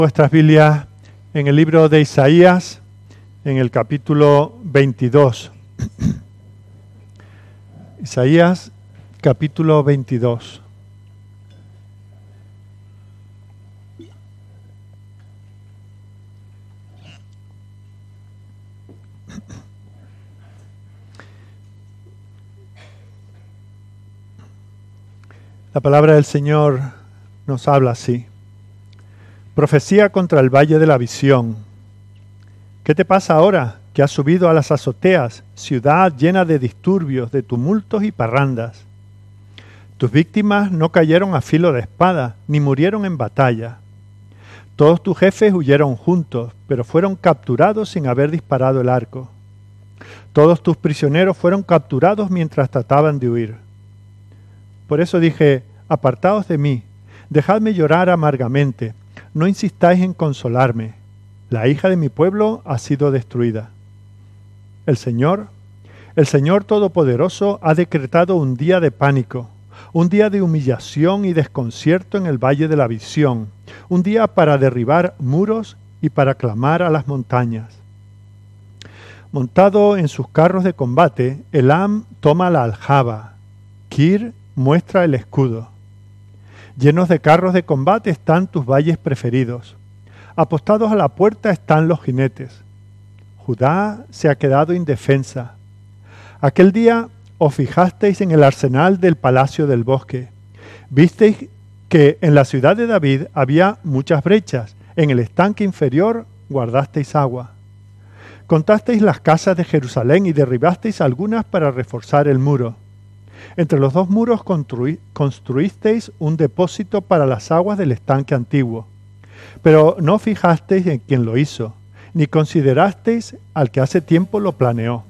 Vuestras Biblias en el libro de Isaías, en el capítulo 22. Isaías, capítulo 22. La palabra del Señor nos habla así. Profecía contra el valle de la visión. ¿Qué te pasa ahora que has subido a las azoteas, ciudad llena de disturbios, de tumultos y parrandas? Tus víctimas no cayeron a filo de espada, ni murieron en batalla. Todos tus jefes huyeron juntos, pero fueron capturados sin haber disparado el arco. Todos tus prisioneros fueron capturados mientras trataban de huir. Por eso dije, apartaos de mí, dejadme llorar amargamente. No insistáis en consolarme. La hija de mi pueblo ha sido destruida. El Señor Todopoderoso ha decretado un día de pánico, un día de humillación y desconcierto en el valle de la visión, un día para derribar muros y para clamar a las montañas. Montado en sus carros de combate, Elam toma la aljaba, Kir muestra el escudo. Llenos de carros de combate están tus valles preferidos. Apostados a la puerta están los jinetes. Judá se ha quedado indefensa. Aquel día os fijasteis en el arsenal del palacio del bosque. Visteis que en la ciudad de David había muchas brechas. En el estanque inferior guardasteis agua. Contasteis las casas de Jerusalén y derribasteis algunas para reforzar el muro. Entre los dos muros construisteis un depósito para las aguas del estanque antiguo. Pero no fijasteis en quién lo hizo, ni considerasteis al que hace tiempo lo planeó.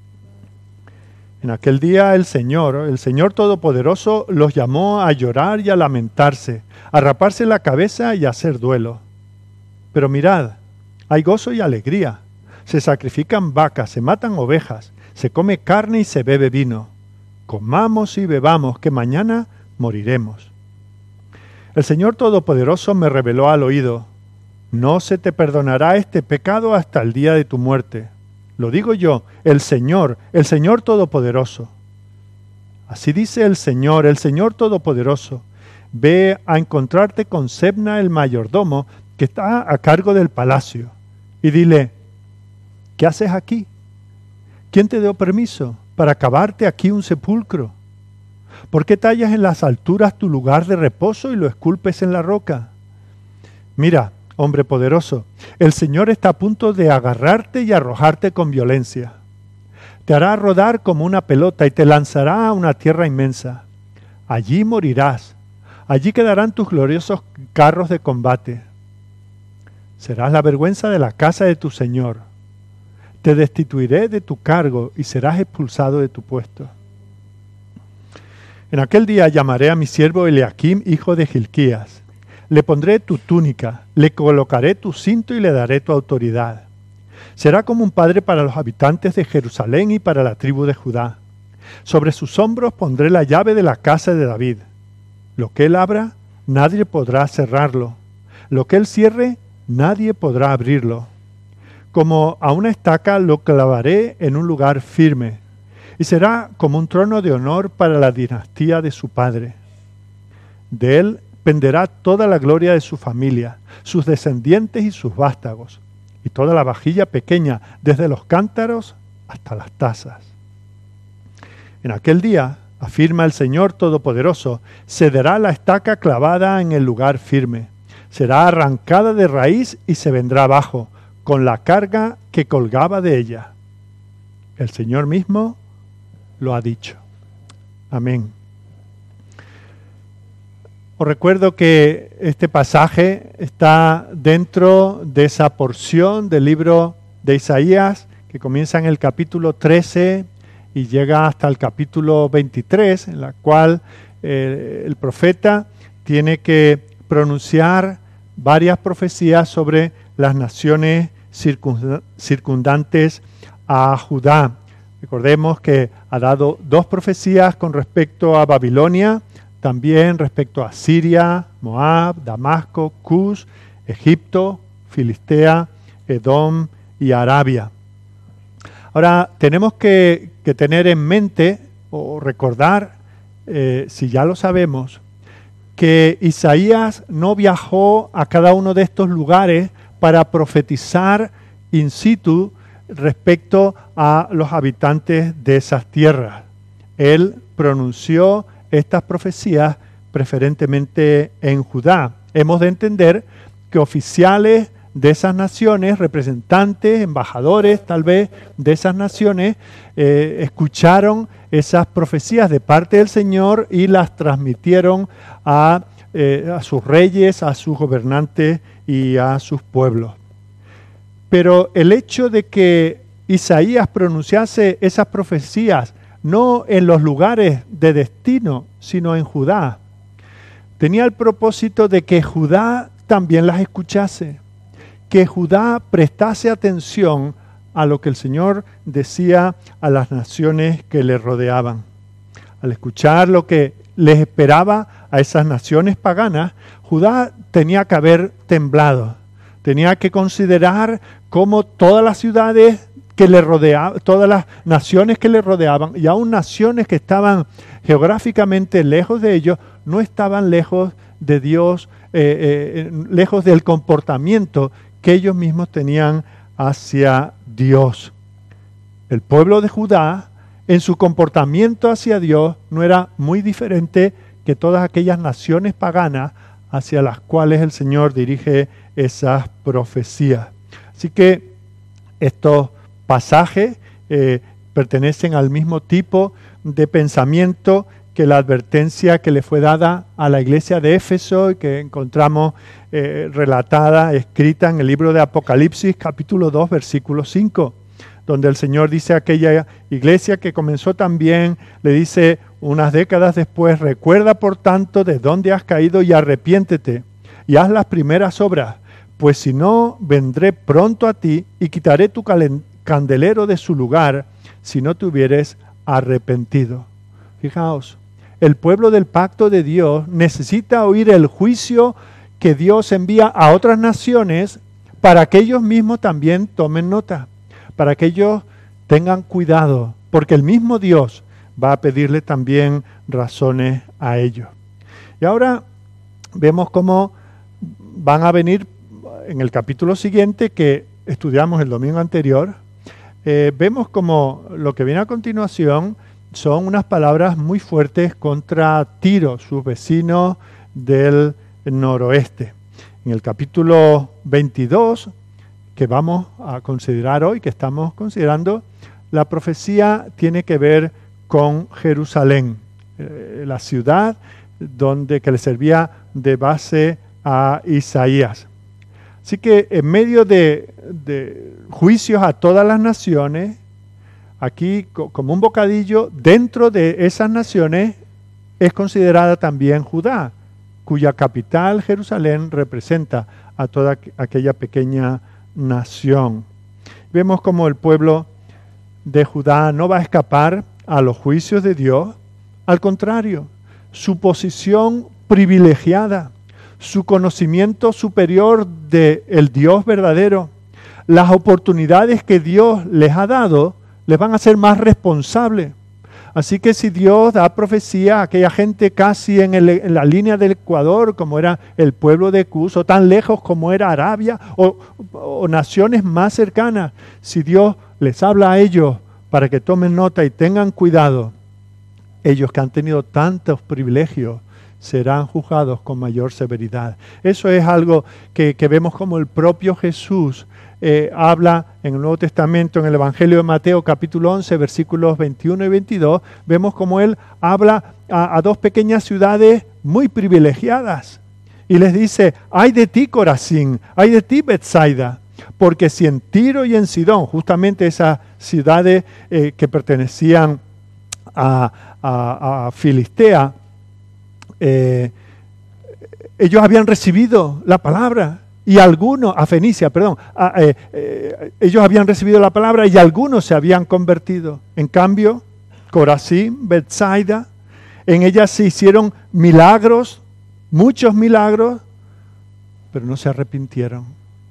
En aquel día el Señor Todopoderoso, los llamó a llorar y a lamentarse, a raparse la cabeza y a hacer duelo. Pero mirad, hay gozo y alegría. Se sacrifican vacas, se matan ovejas, se come carne y se bebe vino. Comamos y bebamos, que mañana moriremos. El Señor Todopoderoso me reveló al oído, no se te perdonará este pecado hasta el día de tu muerte. Lo digo yo, el Señor Todopoderoso. Así dice el Señor Todopoderoso, ve a encontrarte con Sebna el mayordomo, que está a cargo del palacio, y dile, ¿qué haces aquí? ¿Quién te dio permiso para cavarte aquí un sepulcro? ¿Por qué tallas en las alturas tu lugar de reposo y lo esculpes en la roca? Mira, hombre poderoso, el Señor está a punto de agarrarte y arrojarte con violencia. Te hará rodar como una pelota y te lanzará a una tierra inmensa. Allí morirás, allí quedarán tus gloriosos carros de combate. Serás la vergüenza de la casa de tu Señor. Te destituiré de tu cargo y serás expulsado de tu puesto. En aquel día llamaré a mi siervo Eliakim, hijo de Hilquías. Le pondré tu túnica, le colocaré tu cinto y le daré tu autoridad. Será como un padre para los habitantes de Jerusalén y para la tribu de Judá. Sobre sus hombros pondré la llave de la casa de David. Lo que él abra, nadie podrá cerrarlo. Lo que él cierre, nadie podrá abrirlo. Como a una estaca lo clavaré en un lugar firme, y será como un trono de honor para la dinastía de su padre. De él penderá toda la gloria de su familia, sus descendientes y sus vástagos, y toda la vajilla pequeña, desde los cántaros hasta las tazas. En aquel día, afirma el Señor Todopoderoso, cederá la estaca clavada en el lugar firme, será arrancada de raíz y se vendrá abajo, con la carga que colgaba de ella. El Señor mismo lo ha dicho. Amén. Os recuerdo que este pasaje está dentro de esa porción del libro de Isaías que comienza en el capítulo 13 y llega hasta el capítulo 23, en la cual el profeta tiene que pronunciar varias profecías sobre las naciones circundantes a Judá. Recordemos que ha dado dos profecías con respecto a Babilonia, también respecto a Siria, Moab, Damasco, Cus, Egipto, Filistea, Edom y Arabia. Ahora, tenemos que tener en mente o recordar, si ya lo sabemos, que Isaías no viajó a cada uno de estos lugares para profetizar in situ respecto a los habitantes de esas tierras. Él pronunció estas profecías preferentemente en Judá. Hemos de entender que oficiales de esas naciones, representantes, embajadores tal vez de esas naciones, escucharon esas profecías de parte del Señor y las transmitieron a sus reyes, a sus gobernantes y a sus pueblos. Pero el hecho de que Isaías pronunciase esas profecías no en los lugares de destino, sino en Judá, tenía el propósito de que Judá también las escuchase, que Judá prestase atención a lo que el Señor decía a las naciones que le rodeaban. Al escuchar lo que les esperaba a esas naciones paganas, Judá tenía que haber temblado, tenía que considerar cómo todas las ciudades que le rodeaban, todas las naciones que le rodeaban, y aún naciones que estaban geográficamente lejos de ellos, no estaban lejos de Dios, lejos del comportamiento que ellos mismos tenían hacia Dios. El pueblo de Judá, en su comportamiento hacia Dios, no era muy diferente que todas aquellas naciones paganas hacia las cuales el Señor dirige esas profecías. Así que estos pasajes pertenecen al mismo tipo de pensamiento que la advertencia que le fue dada a la iglesia de Éfeso y que encontramos relatada, escrita en el libro de Apocalipsis, capítulo 2, versículo 5, donde el Señor dice a aquella iglesia que comenzó también, le dice unas décadas después: recuerda por tanto de dónde has caído y arrepiéntete y haz las primeras obras, pues si no, vendré pronto a ti y quitaré tu candelero de su lugar si no te hubieres arrepentido. Fijaos, el pueblo del pacto de Dios necesita oír el juicio que Dios envía a otras naciones para que ellos mismos también tomen nota, para que ellos tengan cuidado, porque el mismo Dios va a pedirle también razones a ellos. Y ahora vemos cómo van a venir en el capítulo siguiente que estudiamos el domingo anterior. Vemos como lo que viene a continuación son unas palabras muy fuertes contra Tiro, sus vecinos del noroeste. En el capítulo 22, que vamos a considerar hoy, que estamos considerando, la profecía tiene que ver con Jerusalén, la ciudad que le servía de base a Isaías. Así que en medio de juicios a todas las naciones, aquí como un bocadillo, dentro de esas naciones es considerada también Judá, cuya capital, Jerusalén, representa a toda aquella pequeña nación. Vemos como el pueblo de Judá no va a escapar a los juicios de Dios. Al contrario, su posición privilegiada, su conocimiento superior del Dios verdadero, las oportunidades que Dios les ha dado, les van a hacer más responsables. Así que si Dios da profecía a aquella gente casi en la línea del Ecuador, como era el pueblo de Cus, o tan lejos como era Arabia, o naciones más cercanas, si Dios les habla a ellos para que tomen nota y tengan cuidado, ellos que han tenido tantos privilegios serán juzgados con mayor severidad. Eso es algo que vemos como el propio Jesús habla en el Nuevo Testamento, en el Evangelio de Mateo capítulo 11, versículos 21 y 22, vemos como Él habla a dos pequeñas ciudades muy privilegiadas y les dice: ay de ti Corazín, ay de ti Betsaida, porque si en Tiro y en Sidón, justamente esas ciudades que pertenecían a Filistea, ellos habían recibido la palabra y algunos, a Fenicia, perdón, ellos habían recibido la palabra y algunos se habían convertido. En cambio, Corazín, Betsaida, en ellas se hicieron milagros, muchos milagros, pero no se arrepintieron.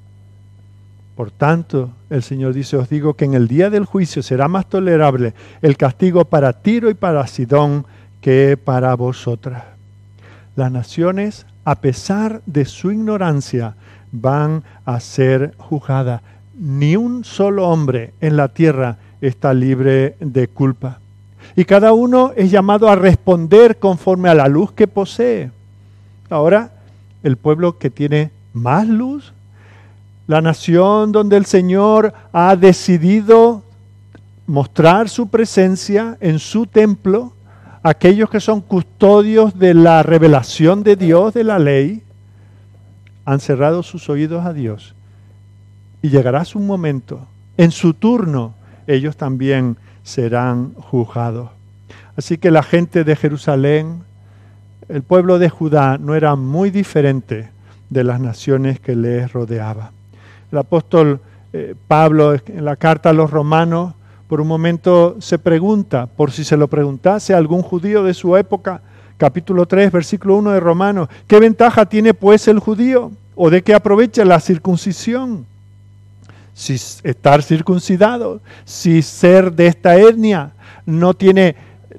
Por tanto, el Señor dice, os digo que en el día del juicio será más tolerable el castigo para Tiro y para Sidón que para vosotras. Las naciones, a pesar de su ignorancia, van a ser juzgadas. Ni un solo hombre en la tierra está libre de culpa. Y cada uno es llamado a responder conforme a la luz que posee. Ahora, el pueblo que tiene más luz, la nación donde el Señor ha decidido mostrar su presencia en su templo, aquellos que son custodios de la revelación de Dios, de la ley, han cerrado sus oídos a Dios. Y llegará su momento, en su turno, ellos también serán juzgados. Así que la gente de Jerusalén, el pueblo de Judá, no era muy diferente de las naciones que les rodeaban. El apóstol Pablo, en la carta a los romanos, por un momento se pregunta, por si se lo preguntase a algún judío de su época, capítulo 3, versículo 1 de Romanos, ¿qué ventaja tiene pues el judío? ¿O de qué aprovecha la circuncisión? Si estar circuncidado, si ser de esta etnia no tiene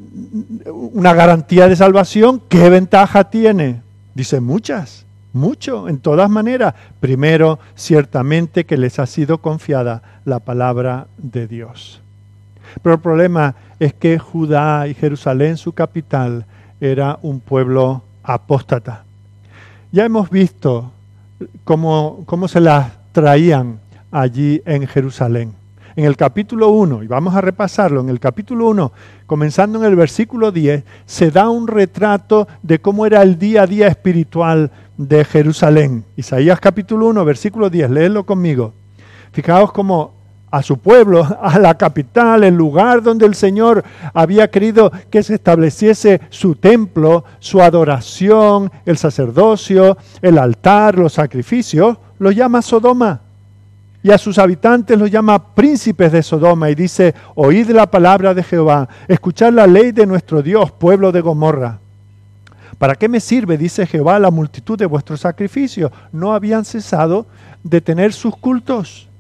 una garantía de salvación, ¿qué ventaja tiene? Dice muchas, mucho, en todas maneras. Primero, ciertamente que les ha sido confiada la palabra de Dios. Pero el problema es que Judá y Jerusalén, su capital, era un pueblo apóstata. Ya hemos visto cómo se las traían allí en Jerusalén. En el capítulo 1, y vamos a repasarlo, en el capítulo 1, comenzando en el versículo 10, se da un retrato de cómo era el día a día espiritual de Jerusalén. Isaías capítulo 1, versículo 10, léelo conmigo. Fijaos cómo a su pueblo, a la capital, el lugar donde el Señor había querido que se estableciese su templo, su adoración, el sacerdocio, el altar, los sacrificios, lo llama Sodoma. Y a sus habitantes los llama príncipes de Sodoma y dice, oíd la palabra de Jehová, escuchad la ley de nuestro Dios, pueblo de Gomorra. ¿Para qué me sirve, dice Jehová, la multitud de vuestros sacrificios? No habían cesado de tener sus cultos.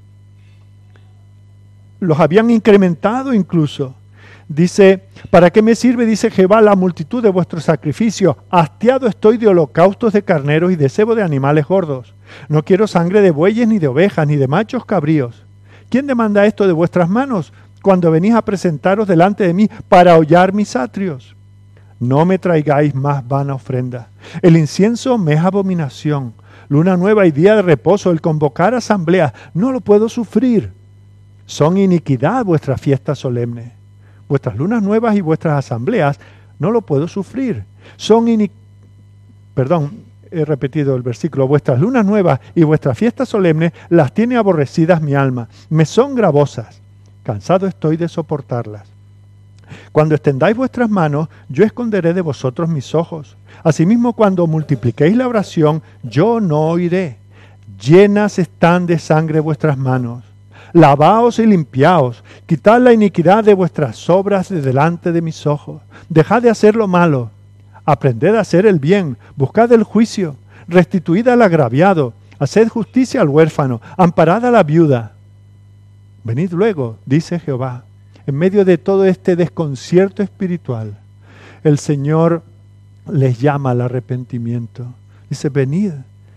Los habían incrementado incluso. Dice, ¿para qué me sirve, dice Jehová, la multitud de vuestros sacrificios? Hastiado estoy de holocaustos de carneros y de cebo de animales gordos. No quiero sangre de bueyes, ni de ovejas, ni de machos cabríos. ¿Quién demanda esto de vuestras manos cuando venís a presentaros delante de mí para hollar mis atrios? No me traigáis más vana ofrenda. El incienso me es abominación. Luna nueva y día de reposo, el convocar asambleas, no lo puedo sufrir. Son iniquidad vuestras fiestas solemnes. Vuestras lunas nuevas y vuestras asambleas, no lo puedo sufrir. He repetido el versículo. Vuestras lunas nuevas y vuestras fiestas solemnes las tiene aborrecidas mi alma. Me son gravosas. Cansado estoy de soportarlas. Cuando extendáis vuestras manos, yo esconderé de vosotros mis ojos. Asimismo, cuando multipliquéis la oración, yo no oiré. Llenas están de sangre vuestras manos. Lavaos y limpiaos, quitad la iniquidad de vuestras obras de delante de mis ojos. Dejad de hacer lo malo, aprended a hacer el bien, buscad el juicio, restituid al agraviado, haced justicia al huérfano, amparad a la viuda. Venid luego, dice Jehová. En medio de todo este desconcierto espiritual, el Señor les llama al arrepentimiento. Dice, venid,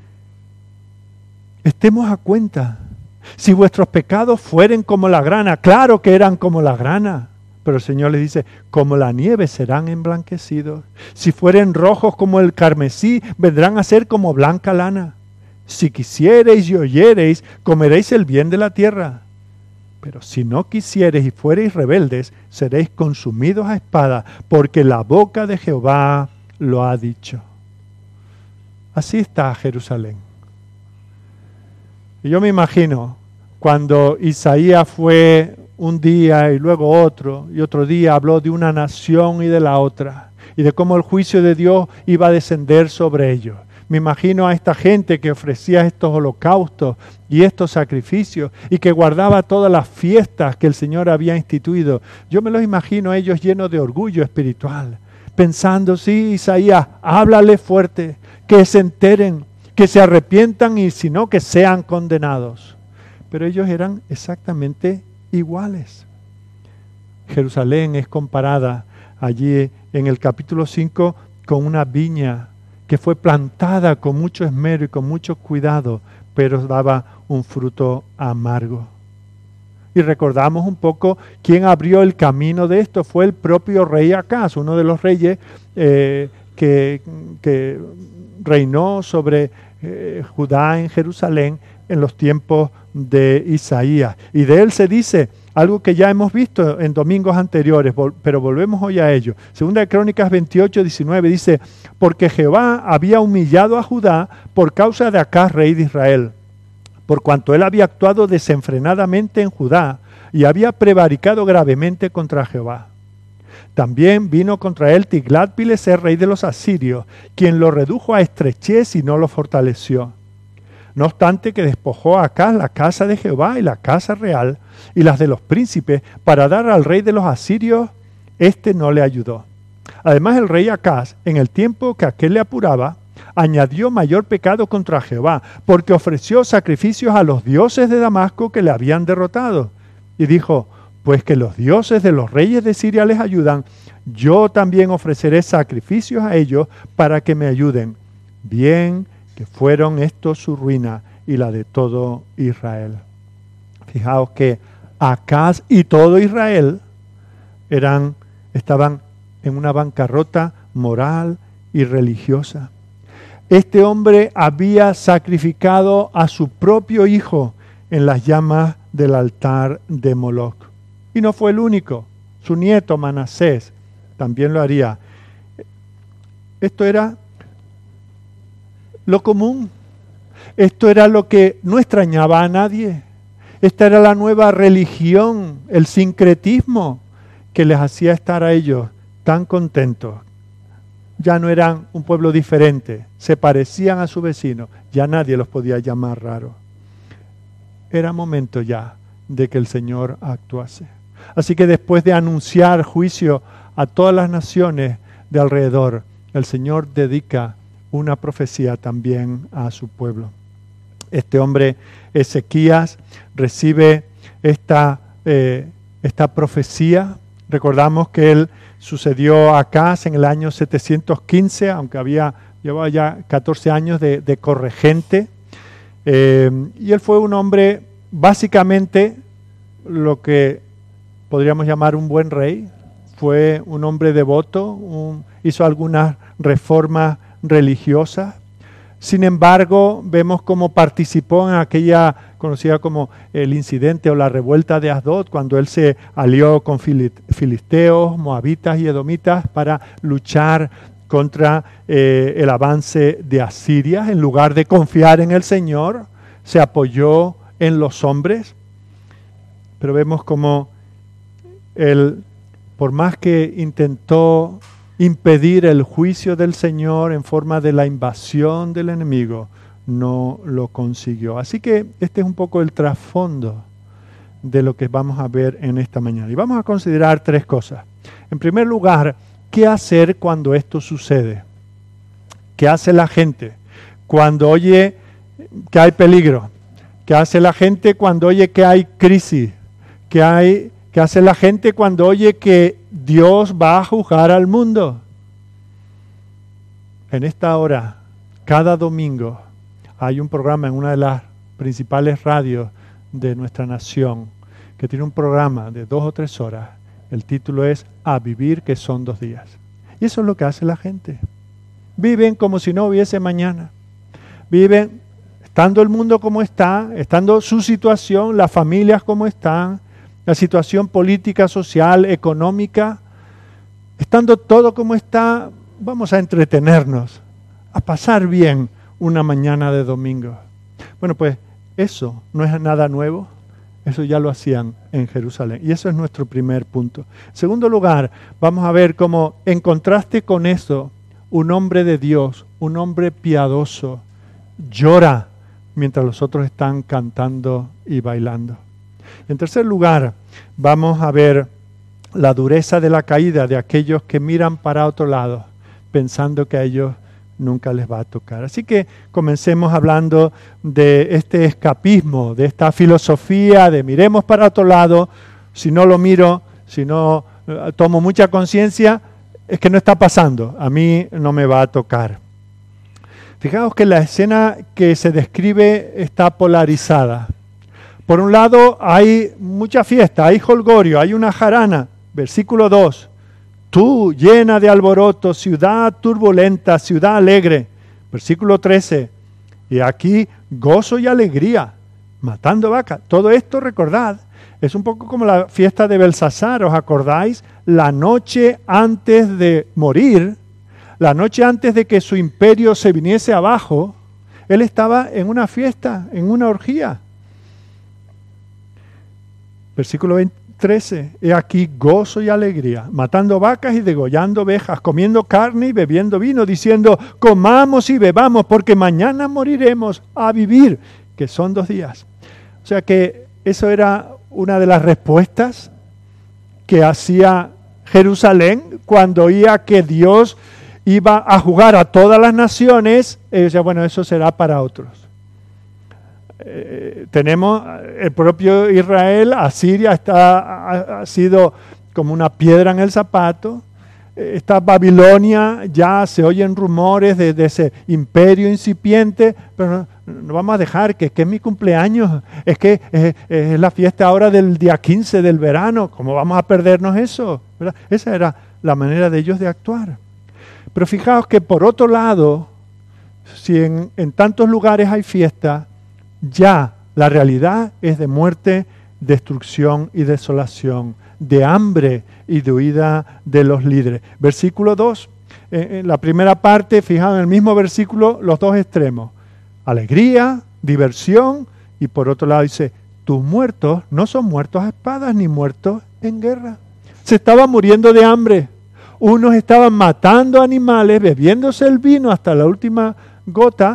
estemos a cuenta. Si vuestros pecados fueren como la grana, claro que eran como la grana, pero el Señor les dice, como la nieve serán emblanquecidos. Si fueren rojos como el carmesí, vendrán a ser como blanca lana. Si quisiereis y oyereis, comeréis el bien de la tierra. Pero si no quisiereis y fuereis rebeldes, seréis consumidos a espada, porque la boca de Jehová lo ha dicho. Así está Jerusalén. Y yo me imagino cuando Isaías fue un día y luego otro, y otro día habló de una nación y de la otra, y de cómo el juicio de Dios iba a descender sobre ellos. Me imagino a esta gente que ofrecía estos holocaustos y estos sacrificios y que guardaba todas las fiestas que el Señor había instituido. Yo me los imagino a ellos llenos de orgullo espiritual, pensando, sí, Isaías, háblale fuerte, que se enteren, que se arrepientan y sino que sean condenados. Pero ellos eran exactamente iguales. Jerusalén es comparada allí en el capítulo 5 con una viña que fue plantada con mucho esmero y con mucho cuidado, pero daba un fruto amargo. Y recordamos un poco quién abrió el camino de esto. Fue el propio rey Acaz, uno de los reyes que reinó sobre Judá en Jerusalén en los tiempos de Isaías. Y de él se dice algo que ya hemos visto en domingos anteriores, pero volvemos hoy a ello. Segunda de Crónicas 28, 19 dice: porque Jehová había humillado a Judá por causa de Acaz, rey de Israel, por cuanto él había actuado desenfrenadamente en Judá y había prevaricado gravemente contra Jehová. También vino contra él Tiglat-Pileser, rey de los asirios, quien lo redujo a estrechez y no lo fortaleció. No obstante que despojó a Acaz la casa de Jehová y la casa real y las de los príncipes para dar al rey de los asirios, éste no le ayudó. Además el rey Acaz, en el tiempo que aquél le apuraba, añadió mayor pecado contra Jehová, porque ofreció sacrificios a los dioses de Damasco que le habían derrotado. Y dijo: pues que los dioses de los reyes de Siria les ayudan, yo también ofreceré sacrificios a ellos para que me ayuden. Bien que fueron estos su ruina y la de todo Israel. Fijaos que Acaz y todo Israel estaban en una bancarrota moral y religiosa. Este hombre había sacrificado a su propio hijo en las llamas del altar de Moloc. Y no fue el único. Su nieto Manasés también lo haría. Esto era lo común. Esto era lo que no extrañaba a nadie. Esta era la nueva religión, el sincretismo que les hacía estar a ellos tan contentos. Ya no eran un pueblo diferente, se parecían a su vecino, ya nadie los podía llamar raros. Era momento ya de que el Señor actuase. Así que después de anunciar juicio a todas las naciones de alrededor, el Señor dedica una profecía también a su pueblo. Este hombre, Ezequías, recibe esta profecía. Recordamos que él sucedió a Acaz en el año 715, aunque llevaba ya 14 años de corregente. Y él fue un hombre, básicamente, lo que podríamos llamar un buen rey. Fue un hombre devoto, hizo algunas reformas religiosas. Sin embargo, vemos cómo participó en aquella conocida como el incidente o la revuelta de Asdod, cuando él se alió con filisteos, moabitas y edomitas para luchar contra el avance de Asiria. En lugar de confiar en el Señor, se apoyó en los hombres. Pero vemos cómo él, por más que intentó impedir el juicio del Señor en forma de la invasión del enemigo, no lo consiguió. Así que este es un poco el trasfondo de lo que vamos a ver en esta mañana. Y vamos a considerar tres cosas. En primer lugar, ¿qué hacer cuando esto sucede? ¿Qué hace la gente cuando oye que hay peligro? ¿Qué hace la gente cuando oye que hay crisis? ¿Qué hace la gente cuando oye que Dios va a juzgar al mundo? En esta hora, cada domingo, hay un programa en una de las principales radios de nuestra nación que tiene un programa de 2 o 3 horas. El título es A vivir que son 2 días. Y eso es lo que hace la gente. Viven como si no hubiese mañana. Viven estando el mundo como está, estando su situación, las familias como están, la situación política, social, económica, estando todo como está, vamos a entretenernos, a pasar bien una mañana de domingo. Bueno, pues eso no es nada nuevo, eso ya lo hacían en Jerusalén. Y eso es nuestro primer punto. En segundo lugar, vamos a ver cómo, en contraste con eso, un hombre de Dios, un hombre piadoso, llora mientras los otros están cantando y bailando. En tercer lugar, vamos a ver la dureza de la caída de aquellos que miran para otro lado, pensando que a ellos nunca les va a tocar. Así que comencemos hablando de este escapismo, de esta filosofía de miremos para otro lado, si no lo miro, si no tomo mucha conciencia, es que no está pasando, a mí no me va a tocar. Fijaos que la escena que se describe está polarizada. Por un lado hay mucha fiesta, hay jolgorio, hay una jarana. Versículo 2. Tú, llena de alboroto, ciudad turbulenta, ciudad alegre. Versículo 13. Y aquí gozo y alegría, matando vacas. Todo esto, recordad, es un poco como la fiesta de Belsasar, ¿os acordáis? La noche antes de morir, la noche antes de que su imperio se viniese abajo, él estaba en una fiesta, en una orgía. Versículo 13, he aquí gozo y alegría, matando vacas y degollando ovejas, comiendo carne y bebiendo vino, diciendo, comamos y bebamos, porque mañana moriremos a vivir, que son 2 días. O sea que eso era una de las respuestas que hacía Jerusalén cuando oía que Dios iba a jugar a todas las naciones. Ellos decían, bueno, eso será para otros. Tenemos el propio Israel, Asiria ha sido como una piedra en el zapato. Esta Babilonia, ya se oyen rumores de ese imperio incipiente, pero no vamos a dejar que es mi cumpleaños, es que es la fiesta ahora del día 15 del verano, ¿cómo vamos a perdernos eso? ¿Verdad? Esa era la manera de ellos de actuar. Pero fijaos que por otro lado, si en tantos lugares hay fiesta, ya la realidad es de muerte, destrucción y desolación, de hambre y de huida de los líderes. Versículo 2, en la primera parte, fijaos en el mismo versículo, los 2 extremos. Alegría, diversión, y por otro lado dice, tus muertos no son muertos a espadas ni muertos en guerra. Se estaban muriendo de hambre. Unos estaban matando animales, bebiéndose el vino hasta la última gota,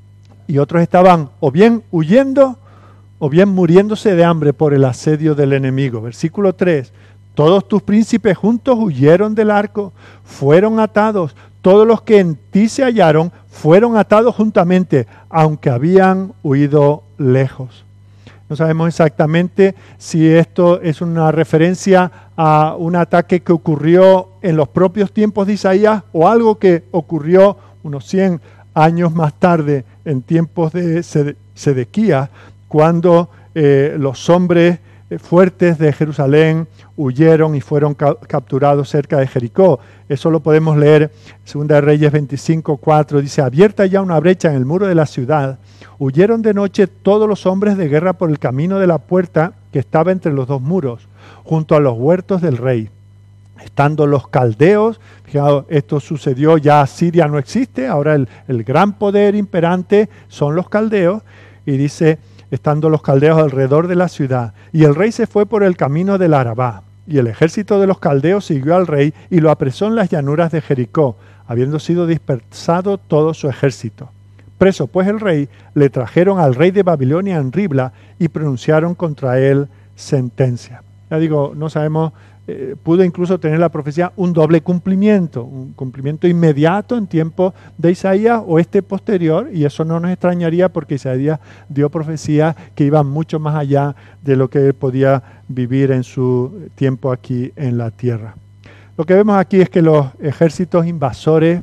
y otros estaban o bien huyendo o bien muriéndose de hambre por el asedio del enemigo. Versículo 3. Todos tus príncipes juntos huyeron del arco, fueron atados. Todos los que en ti se hallaron fueron atados juntamente, aunque habían huido lejos. No sabemos exactamente si esto es una referencia a un ataque que ocurrió en los propios tiempos de Isaías o algo que ocurrió unos 100 años más tarde, en tiempos de Sedequías, cuando los hombres fuertes de Jerusalén huyeron y fueron capturados cerca de Jericó. Eso lo podemos leer en 2 Reyes 25:4. Dice, abierta ya una brecha en el muro de la ciudad, huyeron de noche todos los hombres de guerra por el camino de la puerta que estaba entre los 2 muros, junto a los huertos del rey. Estando los caldeos, fijaos, esto sucedió, ya Siria no existe, ahora el gran poder imperante son los caldeos, y dice, estando los caldeos alrededor de la ciudad, y el rey se fue por el camino del Arabá, y el ejército de los caldeos siguió al rey y lo apresó en las llanuras de Jericó, habiendo sido dispersado todo su ejército. Preso pues el rey, le trajeron al rey de Babilonia en Ribla y pronunciaron contra él sentencia. Ya digo, no sabemos, pudo incluso tener la profecía un doble cumplimiento, un cumplimiento inmediato en tiempo de Isaías o posterior, y eso no nos extrañaría porque Isaías dio profecías que iban mucho más allá de lo que él podía vivir en su tiempo aquí en la tierra. Lo que vemos aquí es que los ejércitos invasores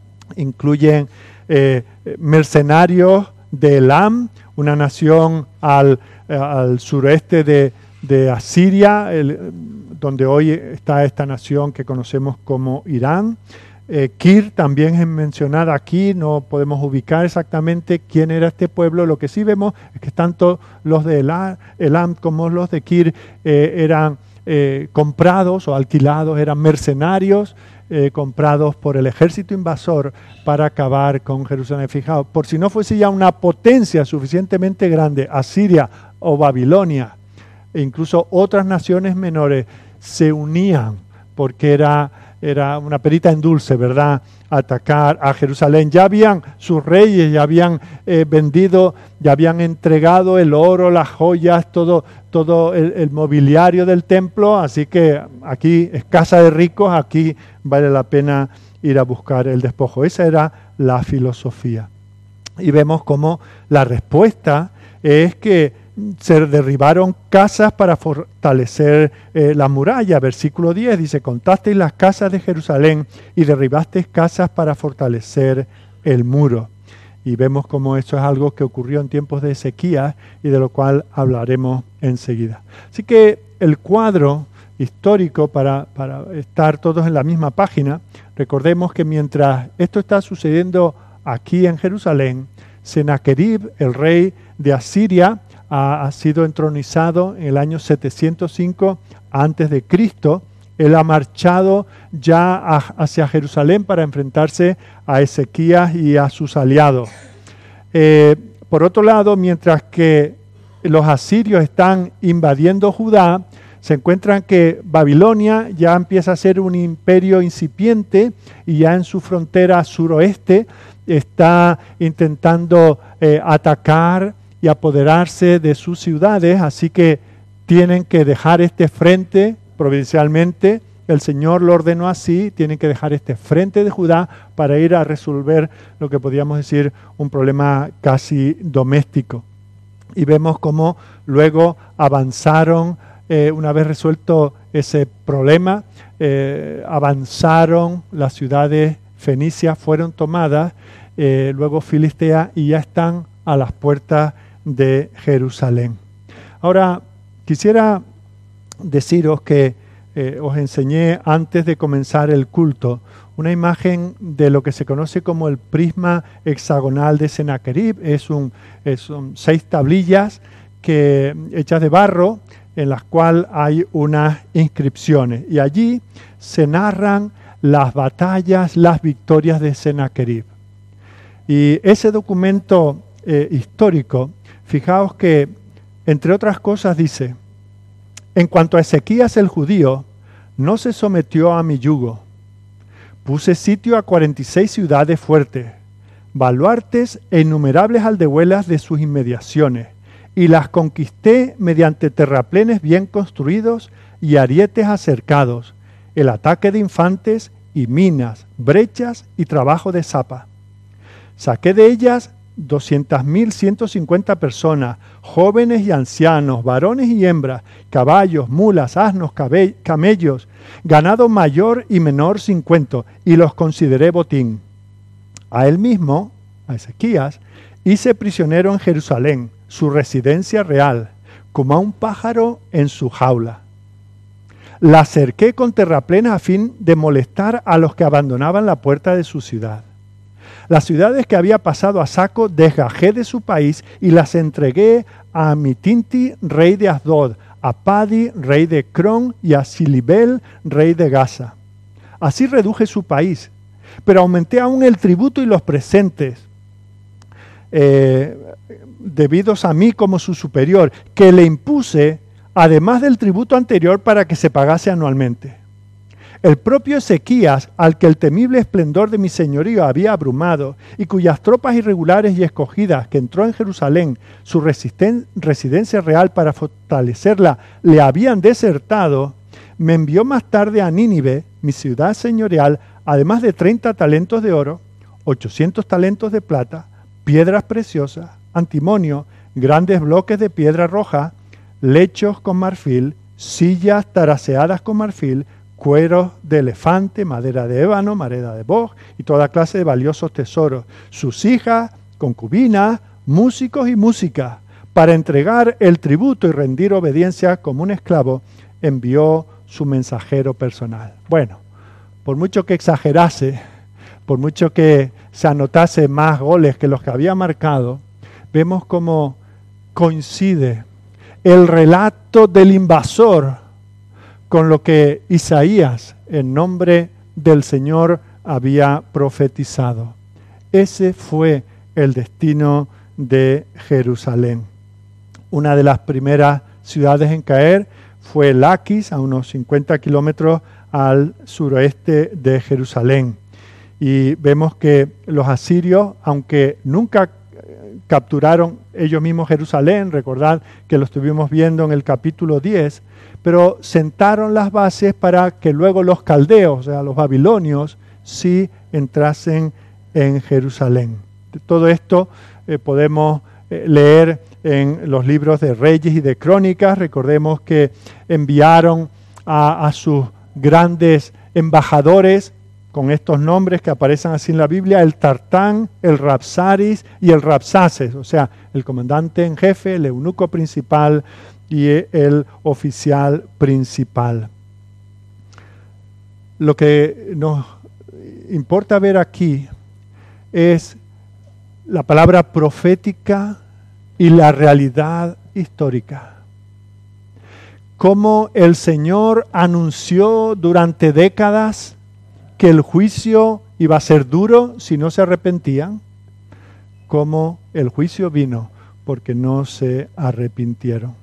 incluyen mercenarios de Elam, una nación al sureste de Asiria, donde hoy está esta nación que conocemos como Irán. Kir también es mencionada aquí, no podemos ubicar exactamente quién era este pueblo. Lo que sí vemos es que tanto los de Elam como los de Kir eran comprados o alquilados, eran mercenarios comprados por el ejército invasor para acabar con Jerusalén. Fijaos, por si no fuese ya una potencia suficientemente grande, Asiria o Babilonia, e incluso otras naciones menores se unían porque era una perita en dulce, ¿verdad?, atacar a Jerusalén. Ya habían sus reyes, ya habían vendido, ya habían entregado el oro, las joyas, todo el mobiliario del templo, así que aquí es casa de ricos, aquí vale la pena ir a buscar el despojo. Esa era la filosofía. Y vemos cómo la respuesta es que se derribaron casas para fortalecer la muralla. Versículo 10 dice: contasteis las casas de Jerusalén y derribasteis casas para fortalecer el muro. Y vemos cómo esto es algo que ocurrió en tiempos de Ezequías y de lo cual hablaremos enseguida. Así que el cuadro histórico, para estar todos en la misma página, recordemos que mientras esto está sucediendo aquí en Jerusalén, Sennacherib, el rey de Asiria, ha sido entronizado en el año 705 a.C. Él ha marchado ya hacia Jerusalén para enfrentarse a Ezequías y a sus aliados. Por otro lado, mientras que los asirios están invadiendo Judá, se encuentran que Babilonia ya empieza a ser un imperio incipiente y ya en su frontera suroeste está intentando atacar y apoderarse de sus ciudades, así que tienen que dejar este frente providencialmente. El Señor lo ordenó así, tienen que dejar este frente de Judá para ir a resolver lo que podríamos decir un problema casi doméstico. Y vemos cómo luego avanzaron, una vez resuelto ese problema, avanzaron las ciudades fenicias, fueron tomadas, luego Filistea, y ya están a las puertas de Jerusalén. Ahora, quisiera deciros que os enseñé antes de comenzar el culto una imagen de lo que se conoce como el prisma hexagonal de Sennacherib. Son 6 tablillas hechas de barro en las cuales hay unas inscripciones y allí se narran las batallas, las victorias de Sennacherib. Y ese documento histórico, fijaos que, entre otras cosas, dice: en cuanto a Ezequías el judío, no se sometió a mi yugo. Puse sitio a 46 ciudades fuertes, baluartes e innumerables aldehuelas de sus inmediaciones, y las conquisté mediante terraplenes bien construidos y arietes acercados, el ataque de infantes y minas, brechas y trabajo de zapa. Saqué de ellas 200.150 personas, jóvenes y ancianos, varones y hembras, caballos, mulas, asnos, camellos, ganado mayor y menor sin cuento, y los consideré botín. A él mismo, a Ezequías, hice prisionero en Jerusalén, su residencia real, como a un pájaro en su jaula. La cerqué con terraplenes a fin de molestar a los que abandonaban la puerta de su ciudad. Las ciudades que había pasado a saco desgajé de su país y las entregué a Mitinti, rey de Asdod, a Padi, rey de Cron, y a Silibel, rey de Gaza. Así reduje su país, pero aumenté aún el tributo y los presentes debidos a mí como su superior, que le impuse, además del tributo anterior, para que se pagase anualmente. El propio Ezequías, al que el temible esplendor de mi señorío había abrumado, y cuyas tropas irregulares y escogidas, que entró en Jerusalén, su residencia real para fortalecerla, le habían desertado, me envió más tarde a Nínive, mi ciudad señorial, además de 30 talentos de oro, 800 talentos de plata, piedras preciosas, antimonio, grandes bloques de piedra roja, lechos con marfil, sillas taraseadas con marfil, cueros de elefante, madera de ébano, madera de boj y toda clase de valiosos tesoros, sus hijas, concubinas, músicos y músicas. Para entregar el tributo y rendir obediencia como un esclavo, envió su mensajero personal. Bueno, por mucho que exagerase, por mucho que se anotase más goles que los que había marcado, vemos cómo coincide el relato del invasor con lo que Isaías, en nombre del Señor, había profetizado. Ese fue el destino de Jerusalén. Una de las primeras ciudades en caer fue Laquis, a unos 50 kilómetros al suroeste de Jerusalén. Y vemos que los asirios, aunque nunca capturaron ellos mismos Jerusalén, recordad que lo estuvimos viendo en el capítulo 10, pero sentaron las bases para que luego los caldeos, o sea, los babilonios, sí entrasen en Jerusalén. Todo esto podemos leer en los libros de Reyes y de Crónicas. Recordemos que enviaron a sus grandes embajadores con estos nombres que aparecen así en la Biblia: el Tartán, el Rabsaris y el Rabsaces, o sea, el comandante en jefe, el eunuco principal y el oficial principal. Lo que nos importa ver aquí es la palabra profética y la realidad histórica. Cómo el Señor anunció durante décadas que el juicio iba a ser duro si no se arrepentían, cómo el juicio vino porque no se arrepintieron.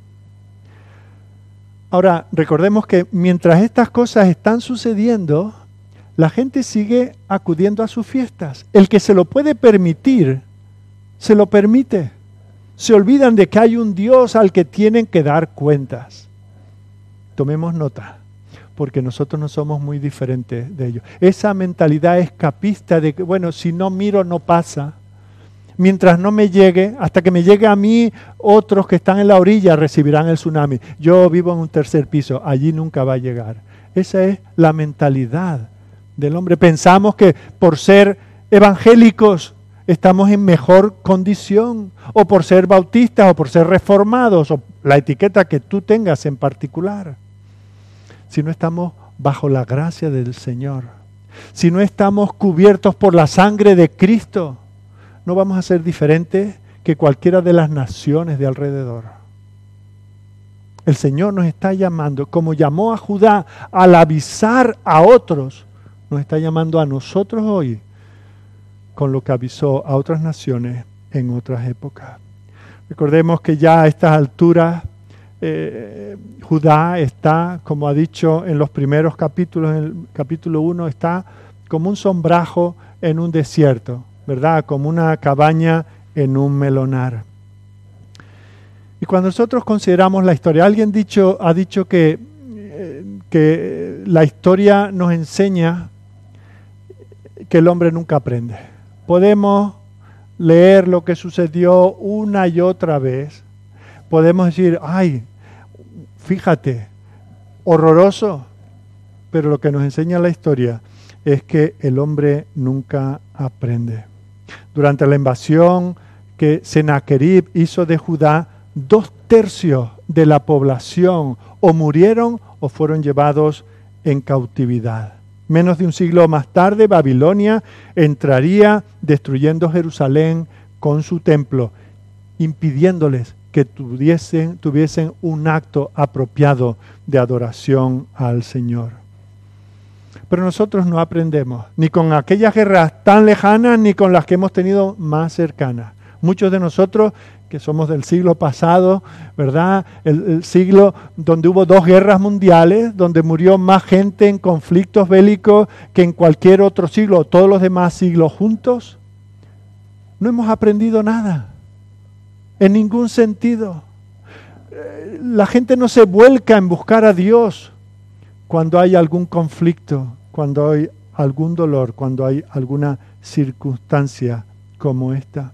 Ahora, recordemos que mientras estas cosas están sucediendo, la gente sigue acudiendo a sus fiestas. El que se lo puede permitir, se lo permite. Se olvidan de que hay un Dios al que tienen que dar cuentas. Tomemos nota, porque nosotros no somos muy diferentes de ellos. Esa mentalidad escapista de que, bueno, si no miro no pasa. Mientras no me llegue, hasta que me llegue a mí, otros que están en la orilla recibirán el tsunami. Yo vivo en un tercer piso, allí nunca va a llegar. Esa es la mentalidad del hombre. Pensamos que por ser evangélicos estamos en mejor condición, o por ser bautistas, o por ser reformados, o la etiqueta que tú tengas en particular. Si no estamos bajo la gracia del Señor, si no estamos cubiertos por la sangre de Cristo, no vamos a ser diferentes que cualquiera de las naciones de alrededor. El Señor nos está llamando, como llamó a Judá al avisar a otros, nos está llamando a nosotros hoy con lo que avisó a otras naciones en otras épocas. Recordemos que ya a estas alturas Judá está, como ha dicho en los primeros capítulos, en el capítulo 1, está como un sombrajo en un desierto, ¿verdad? Como una cabaña en un melonar. Y cuando nosotros consideramos la historia, alguien ha dicho que la historia nos enseña que el hombre nunca aprende. Podemos leer lo que sucedió una y otra vez. Podemos decir, ay, fíjate, horroroso. Pero lo que nos enseña la historia es que el hombre nunca aprende. Durante la invasión que Sennacherib hizo de Judá, 2/3 de la población o murieron o fueron llevados en cautividad. Menos de un siglo más tarde, Babilonia entraría destruyendo Jerusalén con su templo, impidiéndoles que tuviesen un acto apropiado de adoración al Señor. Pero nosotros no aprendemos, ni con aquellas guerras tan lejanas, ni con las que hemos tenido más cercanas. Muchos de nosotros, que somos del siglo pasado, ¿verdad? El siglo donde hubo 2 guerras mundiales, donde murió más gente en conflictos bélicos que en cualquier otro siglo, todos los demás siglos juntos. No hemos aprendido nada, en ningún sentido. La gente no se vuelca en buscar a Dios cuando hay algún conflicto, cuando hay algún dolor, cuando hay alguna circunstancia como esta.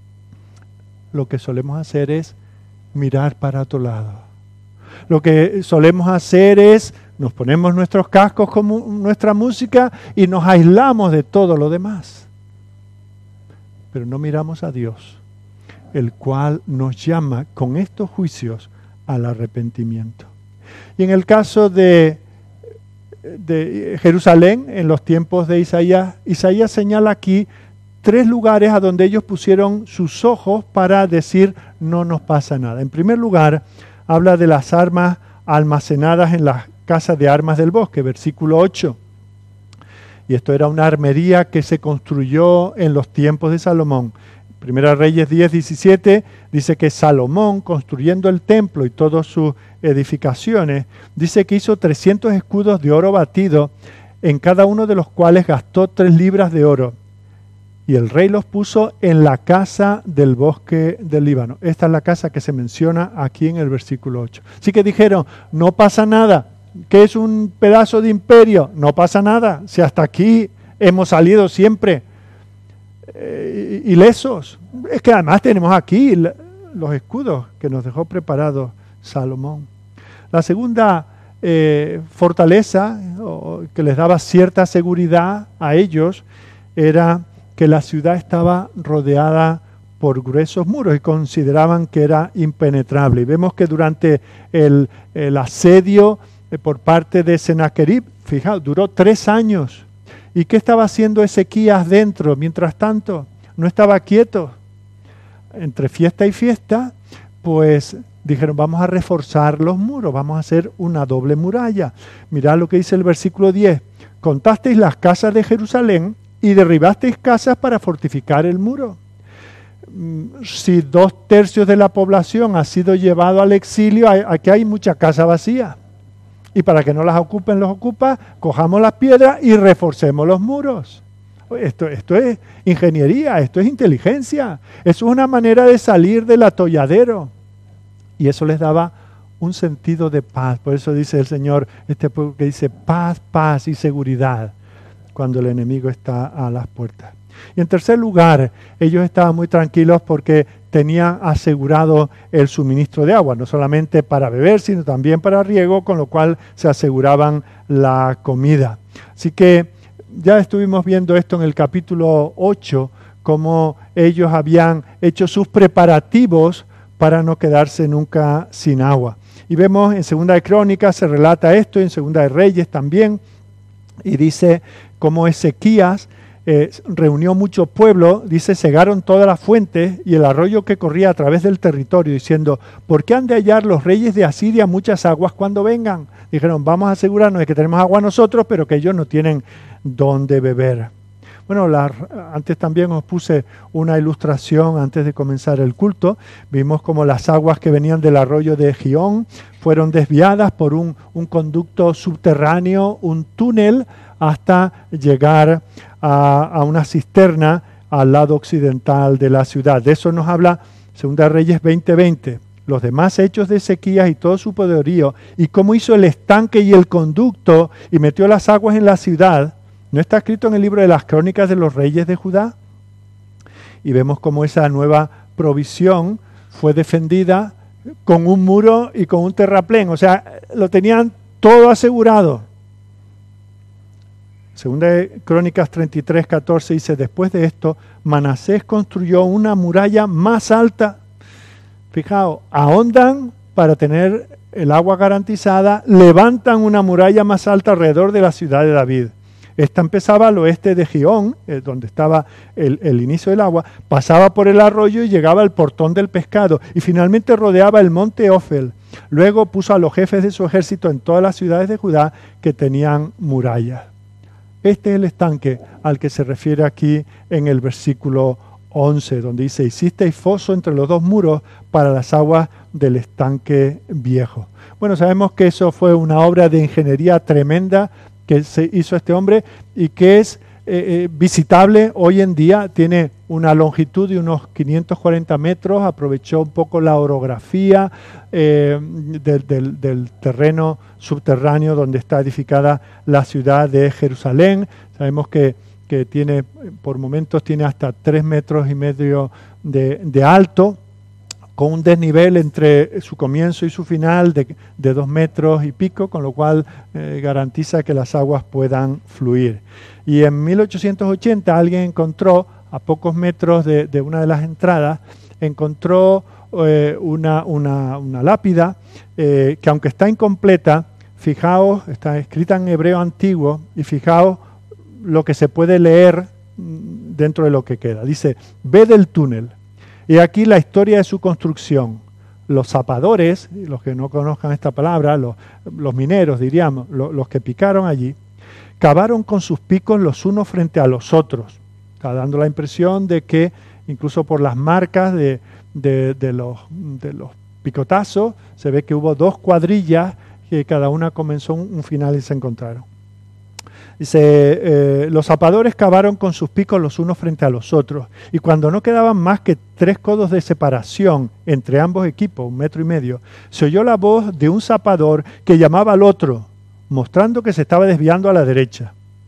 Lo que solemos hacer es mirar para otro lado. Lo que solemos hacer es, nos ponemos nuestros cascos con nuestra música y nos aislamos de todo lo demás. Pero no miramos a Dios, el cual nos llama con estos juicios al arrepentimiento. Y en el caso de Jerusalén, en los tiempos de Isaías, Isaías señala aquí 3 lugares a donde ellos pusieron sus ojos para decir no nos pasa nada. En primer lugar, habla de las armas almacenadas en las casas de armas del bosque, versículo 8. Y esto era una armería que se construyó en los tiempos de Salomón. Primera Reyes 10:17 dice que Salomón, construyendo el templo y todas sus edificaciones, dice que hizo 300 escudos de oro batido, en cada uno de los cuales gastó 3 libras de oro. Y el rey los puso en la casa del bosque del Líbano. Esta es la casa que se menciona aquí en el versículo 8. Así que dijeron, no pasa nada. ¿Qué es un pedazo de imperio? No pasa nada. Si hasta aquí hemos salido siempre. ilesos. Es que además tenemos aquí los escudos que nos dejó preparados Salomón. La segunda fortaleza que les daba cierta seguridad a ellos era que la ciudad estaba rodeada por gruesos muros y consideraban que era impenetrable. Y vemos que durante el asedio por parte de Sennacherib, fijaos, duró 3 años. ¿Y qué estaba haciendo Ezequías dentro? Mientras tanto, no estaba quieto. Entre fiesta y fiesta, pues dijeron, vamos a reforzar los muros, vamos a hacer una doble muralla. Mirad lo que dice el versículo 10. Contasteis las casas de Jerusalén y derribasteis casas para fortificar el muro. Si 2/3 de la población ha sido llevado al exilio, aquí hay mucha casa vacía. Y para que no las ocupen los ocupas, cojamos las piedras y reforcemos los muros. Esto es ingeniería, esto es inteligencia. Eso es una manera de salir del atolladero. Y eso les daba un sentido de paz. Por eso dice el Señor, este pueblo que dice paz, paz y seguridad cuando el enemigo está a las puertas. Y en tercer lugar, ellos estaban muy tranquilos porque tenían asegurado el suministro de agua, no solamente para beber, sino también para riego, con lo cual se aseguraban la comida. Así que ya estuvimos viendo esto en el capítulo 8, cómo ellos habían hecho sus preparativos para no quedarse nunca sin agua. Y vemos en Segunda de Crónicas, se relata esto, y en Segunda de Reyes también, y dice cómo Ezequías reunió mucho pueblo, dice, cegaron todas las fuentes y el arroyo que corría a través del territorio, diciendo, ¿por qué han de hallar los reyes de Asiria muchas aguas cuando vengan? Dijeron, vamos a asegurarnos de que tenemos agua nosotros, pero que ellos no tienen dónde beber. Bueno, antes también os puse una ilustración antes de comenzar el culto. Vimos como las aguas que venían del arroyo de Gihón fueron desviadas por un conducto subterráneo, un túnel, hasta llegar a una cisterna al lado occidental de la ciudad. De eso nos habla Segunda Reyes 20:20. Los demás hechos de Ezequías y todo su poderío, y cómo hizo el estanque y el conducto, y metió las aguas en la ciudad. ¿No está escrito en el libro de las Crónicas de los Reyes de Judá? Y vemos cómo esa nueva provisión fue defendida con un muro y con un terraplén. O sea, lo tenían todo asegurado. Segunda de Crónicas 33:14 dice, después de esto, Manasés construyó una muralla más alta. Fijaos, ahondan para tener el agua garantizada, levantan una muralla más alta alrededor de la ciudad de David. Esta empezaba al oeste de Gihón, donde estaba el inicio del agua, pasaba por el arroyo y llegaba al portón del pescado, y finalmente rodeaba el monte Ofel. Luego puso a los jefes de su ejército en todas las ciudades de Judá que tenían murallas. Este es el estanque al que se refiere aquí en el versículo 11, donde dice, hicisteis foso entre los dos muros para las aguas del estanque viejo. Bueno, sabemos que eso fue una obra de ingeniería tremenda que se hizo este hombre y que es visitable hoy en día. Tiene una longitud de unos 540 metros, aprovechó un poco la orografía del terreno subterráneo donde está edificada la ciudad de Jerusalén. Sabemos que tiene, por momentos tiene hasta 3,5 metros de alto, con un desnivel entre su comienzo y su final de 2,5 metros, con lo cual garantiza que las aguas puedan fluir. Y en 1880 alguien encontró, a pocos metros de una de las entradas, encontró una lápida que, aunque está incompleta, fijaos, está escrita en hebreo antiguo, y fijaos lo que se puede leer dentro de lo que queda. Dice, ved el túnel. Y aquí la historia de su construcción. Los zapadores, los que no conozcan esta palabra, los mineros diríamos, los que picaron allí, cavaron con sus picos los unos frente a los otros. Está dando la impresión de que incluso por las marcas de los picotazos se ve que hubo 2 cuadrillas que cada una comenzó un final y se encontraron. Dice, los zapadores cavaron con sus picos los unos frente a los otros, y cuando no quedaban más que 3 codos de separación entre ambos equipos, 1,5 metros, se oyó la voz de un zapador que llamaba al otro, mostrando que se estaba desviando a la derecha.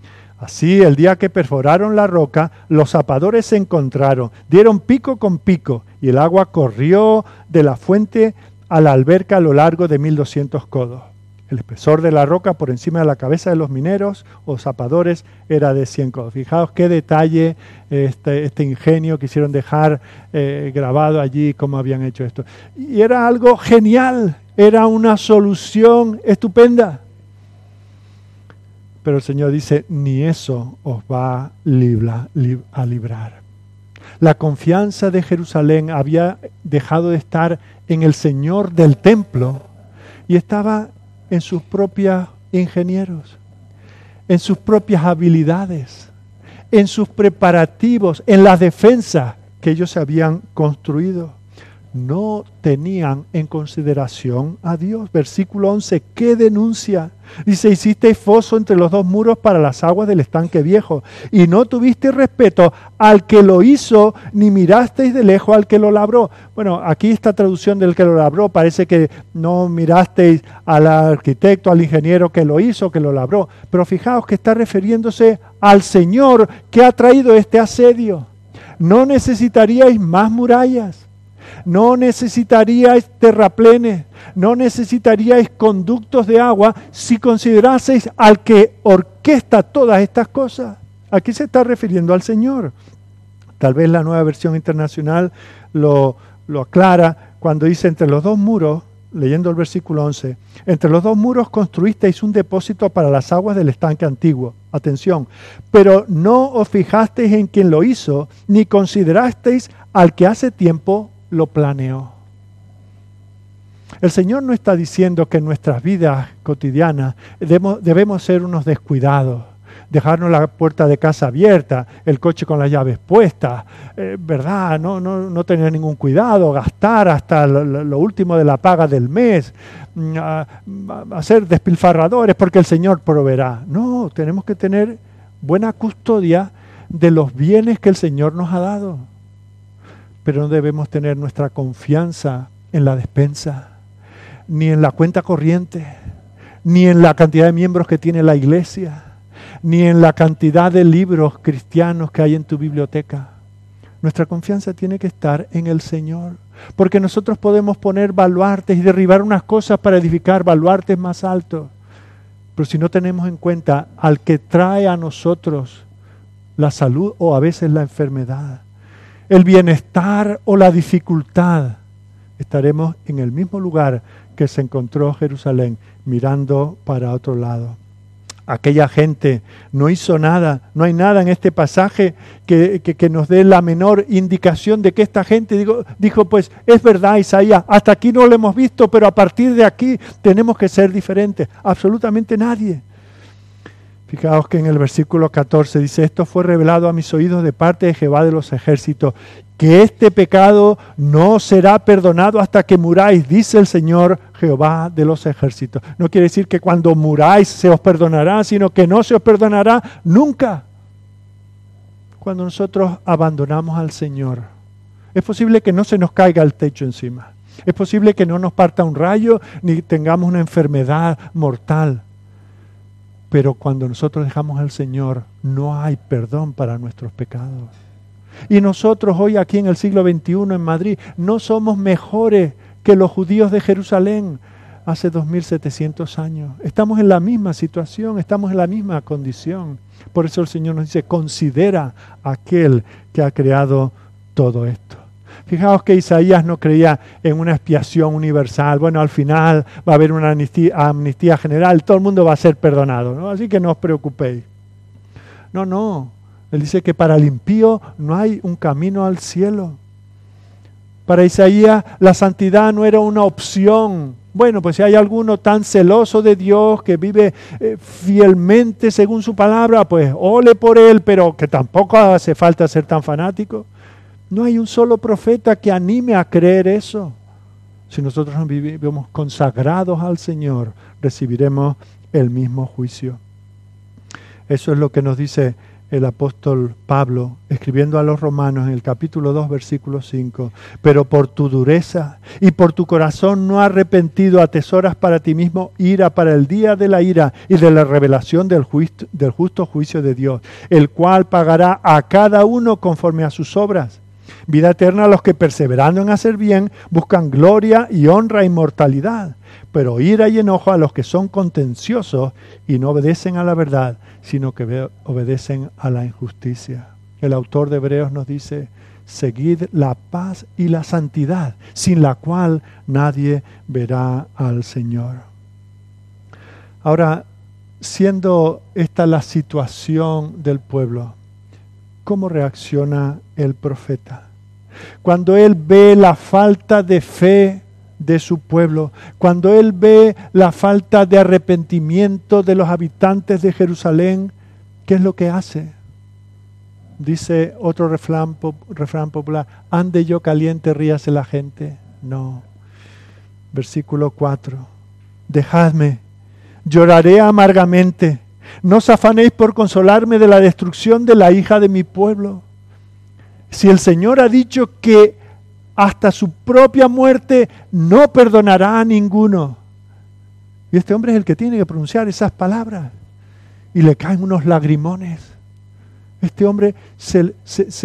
Así, el día que perforaron la roca, los zapadores se encontraron, dieron pico con pico, y el agua corrió de la fuente a la alberca a lo largo de 1200 codos. El espesor de la roca por encima de la cabeza de los mineros o zapadores era de 100 codos. Fijaos qué detalle, este ingenio quisieron dejar grabado allí, cómo habían hecho esto. Y era algo genial, era una solución estupenda. Pero el Señor dice, ni eso os va a librar. La confianza de Jerusalén había dejado de estar en el Señor del templo y estaba en sus propios ingenieros, en sus propias habilidades, en sus preparativos, en las defensas que ellos habían construido. No tenían en consideración a Dios. Versículo 11, ¿qué denuncia? Dice, hicisteis foso entre los dos muros para las aguas del estanque viejo, y no tuvisteis respeto al que lo hizo, ni mirasteis de lejos al que lo labró. Bueno, aquí esta traducción del que lo labró parece que no mirasteis al arquitecto, al ingeniero que lo hizo, que lo labró. Pero fijaos que está refiriéndose al Señor que ha traído este asedio. No necesitaríais más murallas. No necesitaríais terraplenes, no necesitaríais conductos de agua si consideraseis al que orquesta todas estas cosas. Aquí se está refiriendo al Señor. Tal vez la Nueva Versión Internacional lo aclara cuando dice entre los dos muros, leyendo el versículo 11, entre los dos muros construisteis un depósito para las aguas del estanque antiguo. Atención, pero no os fijasteis en quien lo hizo, ni considerasteis al que hace tiempo lo planeó. El Señor no está diciendo que en nuestras vidas cotidianas debemos ser unos descuidados, dejarnos la puerta de casa abierta, el coche con las llaves puestas, ¿verdad? No tener ningún cuidado, gastar hasta lo último de la paga del mes, hacer despilfarradores porque el Señor proveerá. No, tenemos que tener buena custodia de los bienes que el Señor nos ha dado. Pero no debemos tener nuestra confianza en la despensa, ni en la cuenta corriente, ni en la cantidad de miembros que tiene la iglesia, ni en la cantidad de libros cristianos que hay en tu biblioteca. Nuestra confianza tiene que estar en el Señor, porque nosotros podemos poner baluartes y derribar unas cosas para edificar baluartes más altos. Pero si no tenemos en cuenta al que trae a nosotros la salud o a veces la enfermedad, el bienestar o la dificultad, estaremos en el mismo lugar que se encontró Jerusalén, mirando para otro lado. Aquella gente no hizo nada, no hay nada en este pasaje que nos dé la menor indicación de que esta gente dijo, pues es verdad, Isaías, hasta aquí no lo hemos visto, pero a partir de aquí tenemos que ser diferentes. Absolutamente nadie. Fijaos que en el versículo 14 dice, esto fue revelado a mis oídos de parte de Jehová de los ejércitos, que este pecado no será perdonado hasta que muráis, dice el Señor Jehová de los ejércitos. No quiere decir que cuando muráis se os perdonará, sino que no se os perdonará nunca. Cuando nosotros abandonamos al Señor, es posible que no se nos caiga el techo encima. Es posible que no nos parta un rayo, ni tengamos una enfermedad mortal. Pero cuando nosotros dejamos al Señor, no hay perdón para nuestros pecados. Y nosotros hoy aquí en el siglo XXI en Madrid no somos mejores que los judíos de Jerusalén hace 2700 años. Estamos en la misma situación, estamos en la misma condición. Por eso el Señor nos dice, considera a aquel que ha creado todo esto. Fijaos que Isaías no creía en una expiación universal. Bueno, al final va a haber una amnistía general, todo el mundo va a ser perdonado, ¿no? Así que no os preocupéis. No. Él dice que para el impío no hay un camino al cielo. Para Isaías la santidad no era una opción. Bueno, pues si hay alguno tan celoso de Dios que vive fielmente según su palabra, pues ole por él, pero que tampoco hace falta ser tan fanático. No hay un solo profeta que anime a creer eso. Si nosotros nos vivimos consagrados al Señor, recibiremos el mismo juicio. Eso es lo que nos dice el apóstol Pablo, escribiendo a los romanos en el capítulo 2, versículo 5, pero por tu dureza y por tu corazón no arrepentido atesoras para ti mismo ira para el día de la ira y de la revelación del justo juicio de Dios, el cual pagará a cada uno conforme a sus obras. Vida eterna a los que perseverando en hacer bien buscan gloria y honra e inmortalidad, pero ira y enojo a los que son contenciosos y no obedecen a la verdad, sino que obedecen a la injusticia. El autor de Hebreos nos dice, seguid la paz y la santidad, sin la cual nadie verá al Señor. Ahora, siendo esta la situación del pueblo, ¿cómo reacciona el profeta? Cuando él ve la falta de fe de su pueblo, cuando él ve la falta de arrepentimiento de los habitantes de Jerusalén, ¿qué es lo que hace? Dice otro refrán popular, ande yo caliente, ríase la gente. No. Versículo 4, dejadme, lloraré amargamente, no os afanéis por consolarme de la destrucción de la hija de mi pueblo. Si el Señor ha dicho que hasta su propia muerte no perdonará a ninguno. Y este hombre es el que tiene que pronunciar esas palabras. Y le caen unos lagrimones. Este hombre se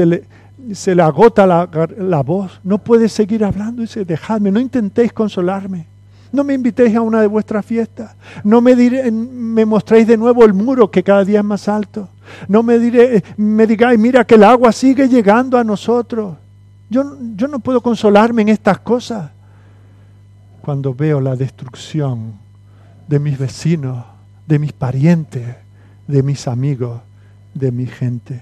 le agota la voz. No puede seguir hablando. Dice, dejadme, no intentéis consolarme. No me invitéis a una de vuestras fiestas. No me mostréis de nuevo el muro que cada día es más alto. No me digáis, mira que el agua sigue llegando a nosotros. Yo no puedo consolarme en estas cosas. Cuando veo la destrucción de mis vecinos, de mis parientes, de mis amigos, de mi gente.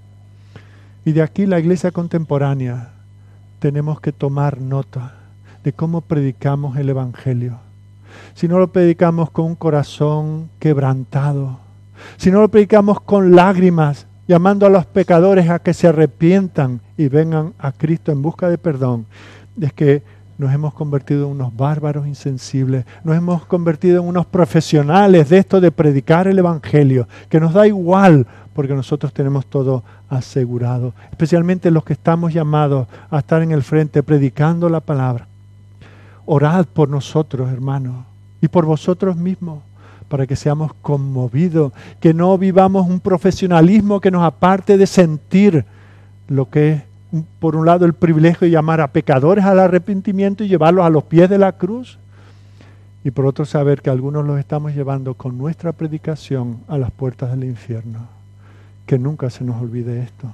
Y de aquí la iglesia contemporánea tenemos que tomar nota de cómo predicamos el Evangelio. Si no lo predicamos con un corazón quebrantado, si no lo predicamos con lágrimas, llamando a los pecadores a que se arrepientan y vengan a Cristo en busca de perdón, es que nos hemos convertido en unos bárbaros insensibles, nos hemos convertido en unos profesionales de esto de predicar el Evangelio, que nos da igual porque nosotros tenemos todo asegurado, especialmente los que estamos llamados a estar en el frente predicando la palabra. Orad por nosotros, hermanos, y por vosotros mismos, para que seamos conmovidos, que no vivamos un profesionalismo que nos aparte de sentir lo que es, por un lado, el privilegio de llamar a pecadores al arrepentimiento y llevarlos a los pies de la cruz, y por otro saber que algunos los estamos llevando con nuestra predicación a las puertas del infierno. Que nunca se nos olvide esto.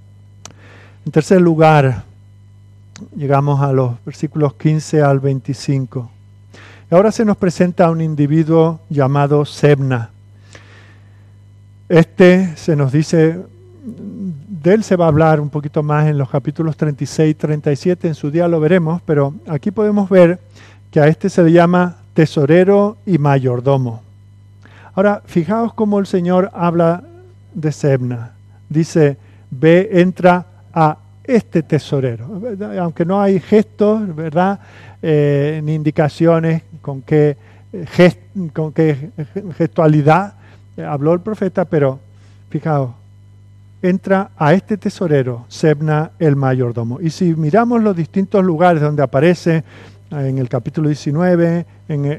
En tercer lugar, llegamos a los versículos 15 al 25. Y ahora se nos presenta a un individuo llamado Sebna. Se nos dice, de él se va a hablar un poquito más en los capítulos 36 y 37, en su día lo veremos, pero aquí podemos ver que a se le llama tesorero y mayordomo. Ahora, fijaos cómo el Señor habla de Sebna. Dice, ve, entra a este tesorero. Aunque no hay gestos, ¿verdad? Ni indicaciones con qué gestualidad habló el profeta, pero fijaos, entra a este tesorero, Sebna el mayordomo. Y si miramos los distintos lugares donde aparece, en el capítulo 19,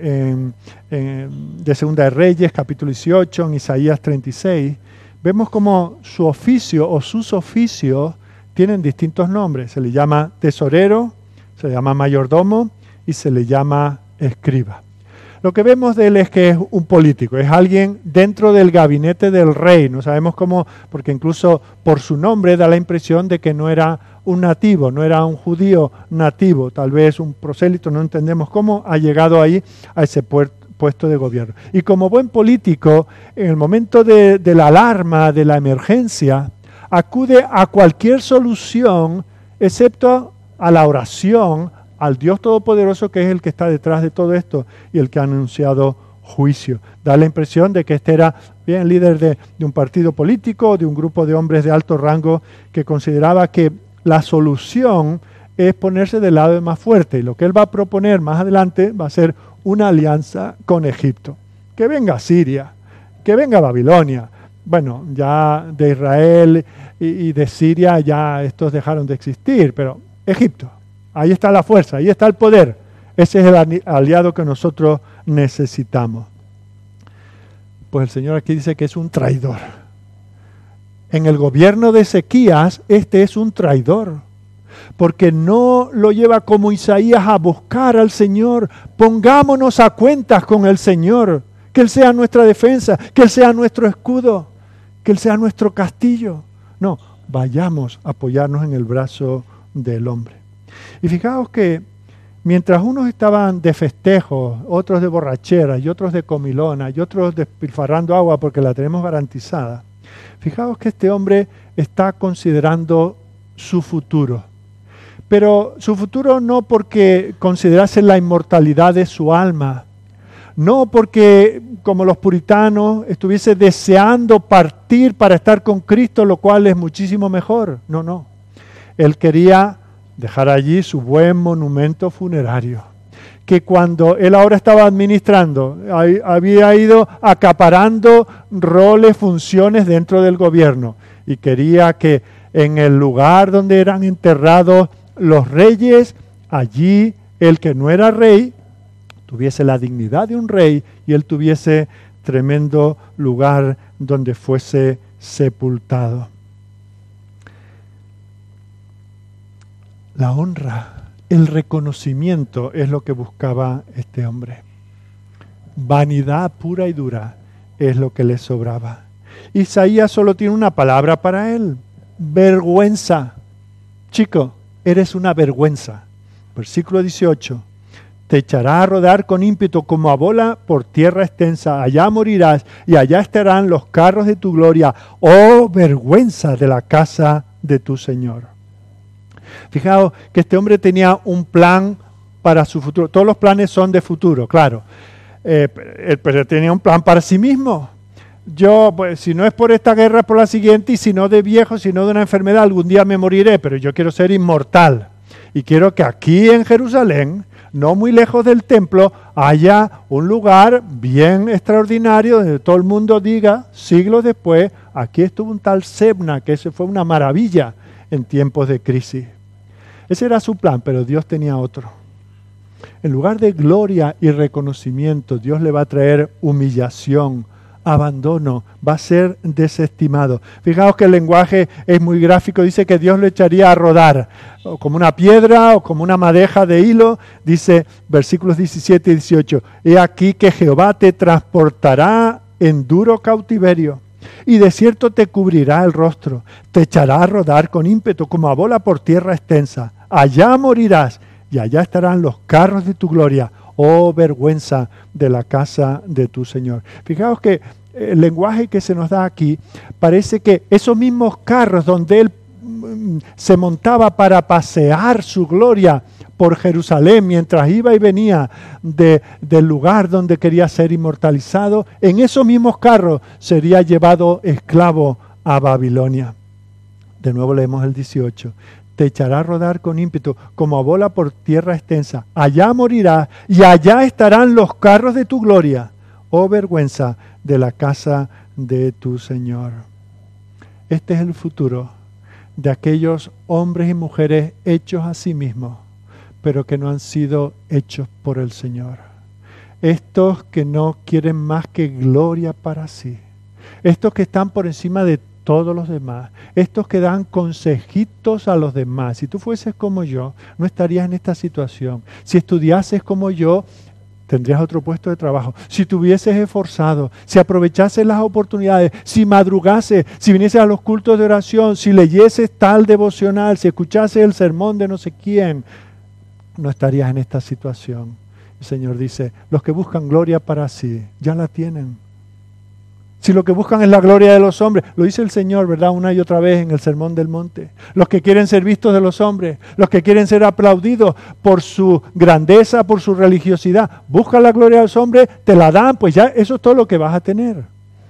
de Segunda de Reyes, capítulo 18, en Isaías 36, vemos como su oficio o sus oficios tienen distintos nombres. Se le llama tesorero, se le llama mayordomo y se le llama escriba. Lo que vemos de él es que es un político, es alguien dentro del gabinete del rey. No sabemos cómo, porque incluso por su nombre da la impresión de que no era un nativo, no era un judío nativo, tal vez un prosélito, no entendemos cómo ha llegado ahí a ese puesto de gobierno. Y como buen político, en el momento de la alarma, de la emergencia, acude a cualquier solución, excepto a la oración, al Dios Todopoderoso, que es el que está detrás de todo esto y el que ha anunciado juicio. Da la impresión de que este era bien líder de un partido político, de un grupo de hombres de alto rango que consideraba que la solución es ponerse del lado de más fuerte. Y lo que él va a proponer más adelante va a ser una alianza con Egipto. Que venga Siria, que venga Babilonia, bueno, ya de Israel y de Siria ya estos dejaron de existir, pero Egipto, ahí está la fuerza, ahí está el poder. Ese es el aliado que nosotros necesitamos. Pues el Señor aquí dice que es un traidor. En el gobierno de Ezequías, este es un traidor, porque no lo lleva como Isaías a buscar al Señor. Pongámonos a cuentas con el Señor, que Él sea nuestra defensa, que Él sea nuestro escudo, que Él sea nuestro castillo. No, vayamos a apoyarnos en el brazo del hombre. Y fijaos que mientras unos estaban de festejos, otros de borrachera, y otros de comilona, y otros despilfarrando agua porque la tenemos garantizada, fijaos que este hombre está considerando su futuro. Pero su futuro no porque considerase la inmortalidad de su alma, no porque, como los puritanos, estuviese deseando partir para estar con Cristo, lo cual es muchísimo mejor. No, no. Él quería dejar allí su buen monumento funerario, que cuando él ahora estaba administrando, había ido acaparando roles, funciones dentro del gobierno, y quería que en el lugar donde eran enterrados los reyes, allí el que no era rey tuviese la dignidad de un rey y él tuviese tremendo lugar donde fuese sepultado. La honra, el reconocimiento es lo que buscaba este hombre. Vanidad pura y dura es lo que le sobraba. Isaías solo tiene una palabra para él: vergüenza. Chico, eres una vergüenza. Versículo 18. Te echará a rodar con ímpetu como a bola por tierra extensa. Allá morirás y allá estarán los carros de tu gloria. Oh, vergüenza de la casa de tu Señor. Fijaos que este hombre tenía un plan para su futuro. Todos los planes son de futuro, claro. Pero tenía un plan para sí mismo. Yo, pues, si no es por esta guerra, por la siguiente, y si no de viejo, si no de una enfermedad, algún día me moriré, pero yo quiero ser inmortal. Y quiero que aquí en Jerusalén, no muy lejos del templo, haya un lugar bien extraordinario donde todo el mundo diga, siglos después, aquí estuvo un tal Sebna, que ese fue una maravilla en tiempos de crisis. Ese era su plan, pero Dios tenía otro. En lugar de gloria y reconocimiento, Dios le va a traer humillación, abandono, va a ser desestimado. Fijaos que el lenguaje es muy gráfico, dice que Dios lo echaría a rodar, o como una piedra o como una madeja de hilo, dice versículos 17 y 18, he aquí que Jehová te transportará en duro cautiverio, y de cierto te cubrirá el rostro, te echará a rodar con ímpetu como a bola por tierra extensa, allá morirás, y allá estarán los carros de tu gloria, oh vergüenza de la casa de tu Señor. Fijaos que el lenguaje que se nos da aquí parece que esos mismos carros donde él se montaba para pasear su gloria por Jerusalén mientras iba y venía del lugar donde quería ser inmortalizado, en esos mismos carros sería llevado esclavo a Babilonia. De nuevo leemos el 18. Te echará a rodar con ímpetu como a bola por tierra extensa. Allá morirás y allá estarán los carros de tu gloria. Oh vergüenza de la casa de tu Señor. Este es el futuro de aquellos hombres y mujeres hechos a sí mismos, pero que no han sido hechos por el Señor. Estos que no quieren más que gloria para sí. Estos que están por encima de todos los demás. Estos que dan consejitos a los demás. Si tú fueses como yo, no estarías en esta situación. Si estudiases como yo, tendrías otro puesto de trabajo. Si te hubieses esforzado, si aprovechases las oportunidades, si madrugases, si vinieses a los cultos de oración, si leyeses tal devocional, si escuchases el sermón de no sé quién, no estarías en esta situación. El Señor dice, los que buscan gloria para sí, ya la tienen. Si lo que buscan es la gloria de los hombres, lo dice el Señor, ¿verdad? Una y otra vez en el Sermón del Monte. Los que quieren ser vistos de los hombres, los que quieren ser aplaudidos por su grandeza, por su religiosidad, buscan la gloria de los hombres, te la dan, pues ya eso es todo lo que vas a tener.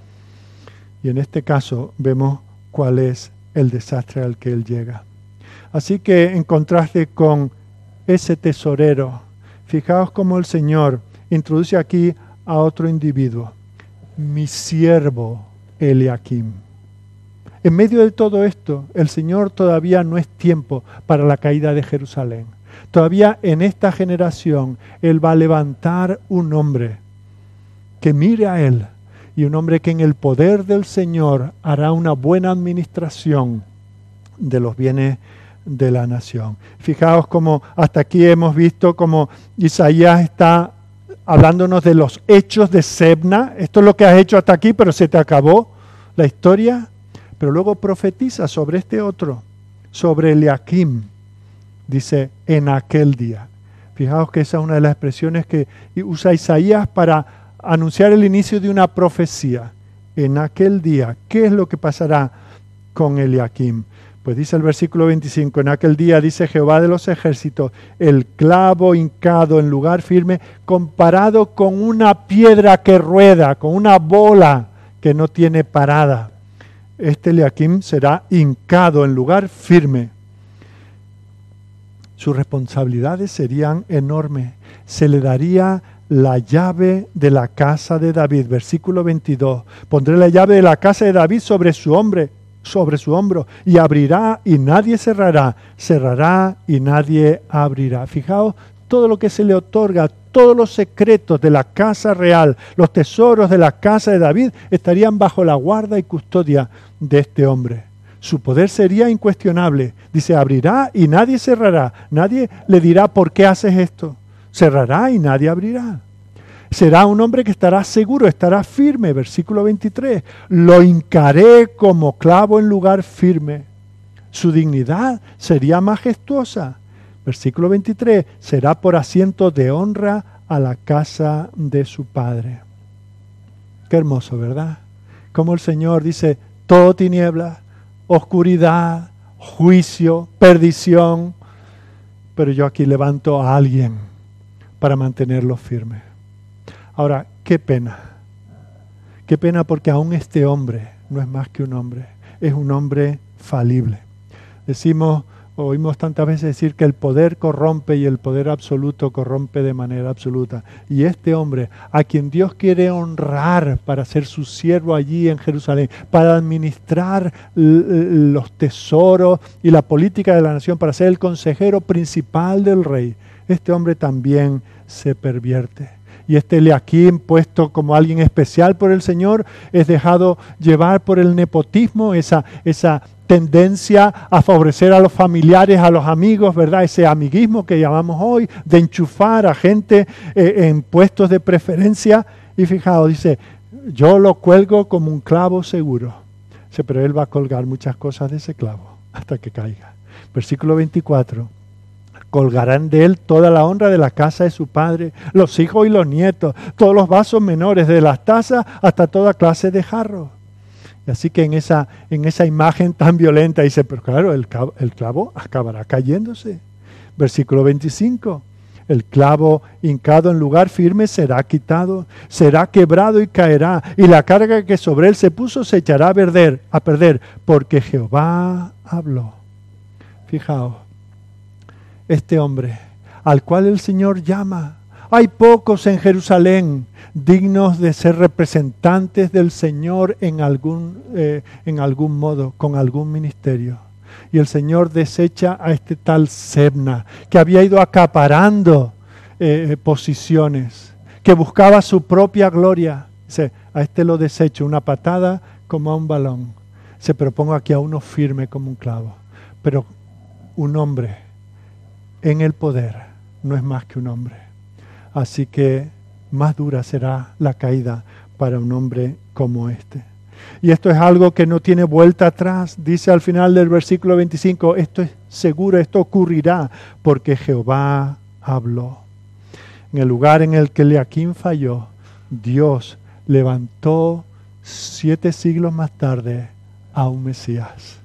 Y en este caso vemos cuál es el desastre al que él llega. Así que en contraste con ese tesorero, fijaos cómo el Señor introduce aquí a otro individuo. Mi siervo, Eliakim. En medio de todo esto, el Señor todavía no es tiempo para la caída de Jerusalén. Todavía en esta generación Él va a levantar un hombre que mire a Él y un hombre que en el poder del Señor hará una buena administración de los bienes de la nación. Fijaos cómo hasta aquí hemos visto cómo Isaías está hablándonos de los hechos de Sebna. Esto es lo que has hecho hasta aquí, pero se te acabó la historia. Pero luego profetiza sobre este otro, sobre Eliakim. Dice, en aquel día. Fijaos que esa es una de las expresiones que usa Isaías para anunciar el inicio de una profecía. En aquel día, ¿qué es lo que pasará con Eliakim? Pues dice el versículo 25, en aquel día, dice Jehová de los ejércitos, el clavo hincado en lugar firme, comparado con una piedra que rueda, con una bola que no tiene parada. Este Eliakim será hincado en lugar firme. Sus responsabilidades serían enormes. Se le daría la llave de la casa de David. Versículo 22. Pondré la llave de la casa de David sobre su hombro, y abrirá y nadie cerrará, cerrará y nadie abrirá. Fijaos todo lo que se le otorga, todos los secretos de la casa real, los tesoros de la casa de David estarían bajo la guarda y custodia de este hombre. Su poder sería incuestionable. Dice, abrirá y nadie cerrará. Nadie le dirá, ¿por qué haces esto? Cerrará y nadie abrirá. Será un hombre que estará seguro, estará firme. Versículo 23. Lo hincaré como clavo en lugar firme. Su dignidad sería majestuosa. Versículo 23. Será por asiento de honra a la casa de su padre. Qué hermoso, ¿verdad? Como el Señor dice, todo tiniebla, oscuridad, juicio, perdición. Pero yo aquí levanto a alguien para mantenerlo firme. Ahora, qué pena. Qué pena porque aún este hombre no es más que un hombre. Es un hombre falible. Oímos tantas veces decir que el poder corrompe y el poder absoluto corrompe de manera absoluta. Y este hombre, a quien Dios quiere honrar para ser su siervo allí en Jerusalén, para administrar los tesoros y la política de la nación, para ser el consejero principal del rey, este hombre también se pervierte. Y este Eliakim, puesto como alguien especial por el Señor, es dejado llevar por el nepotismo, esa tendencia a favorecer a los familiares, a los amigos, ¿verdad? Ese amiguismo que llamamos hoy, de enchufar a gente en puestos de preferencia. Y fijaos, dice, yo lo cuelgo como un clavo seguro. Dice, pero él va a colgar muchas cosas de ese clavo hasta que caiga. Versículo 24. Colgarán de él toda la honra de la casa de su padre, los hijos y los nietos, todos los vasos menores, de las tazas hasta toda clase de jarros. Y así que en esa imagen tan violenta dice, pero claro, el clavo acabará cayéndose. Versículo 25. El clavo hincado en lugar firme será quitado, será quebrado y caerá, y la carga que sobre él se puso se echará a perder, porque Jehová habló. Fijaos, este hombre al cual el Señor llama. Hay pocos en Jerusalén dignos de ser representantes del Señor en algún modo, con algún ministerio. Y el Señor desecha a este tal Sebna, que había ido acaparando posiciones, que buscaba su propia gloria. Dice, a este lo desecho, una patada como a un balón. Se propongo aquí a uno firme como un clavo. Pero un hombre en el poder no es más que un hombre. Así que más dura será la caída para un hombre como este. Y esto es algo que no tiene vuelta atrás. Dice al final del versículo 25, esto es seguro, esto ocurrirá porque Jehová habló. En el lugar en el que Eliakim falló, Dios levantó 7 siglos más tarde a un Mesías,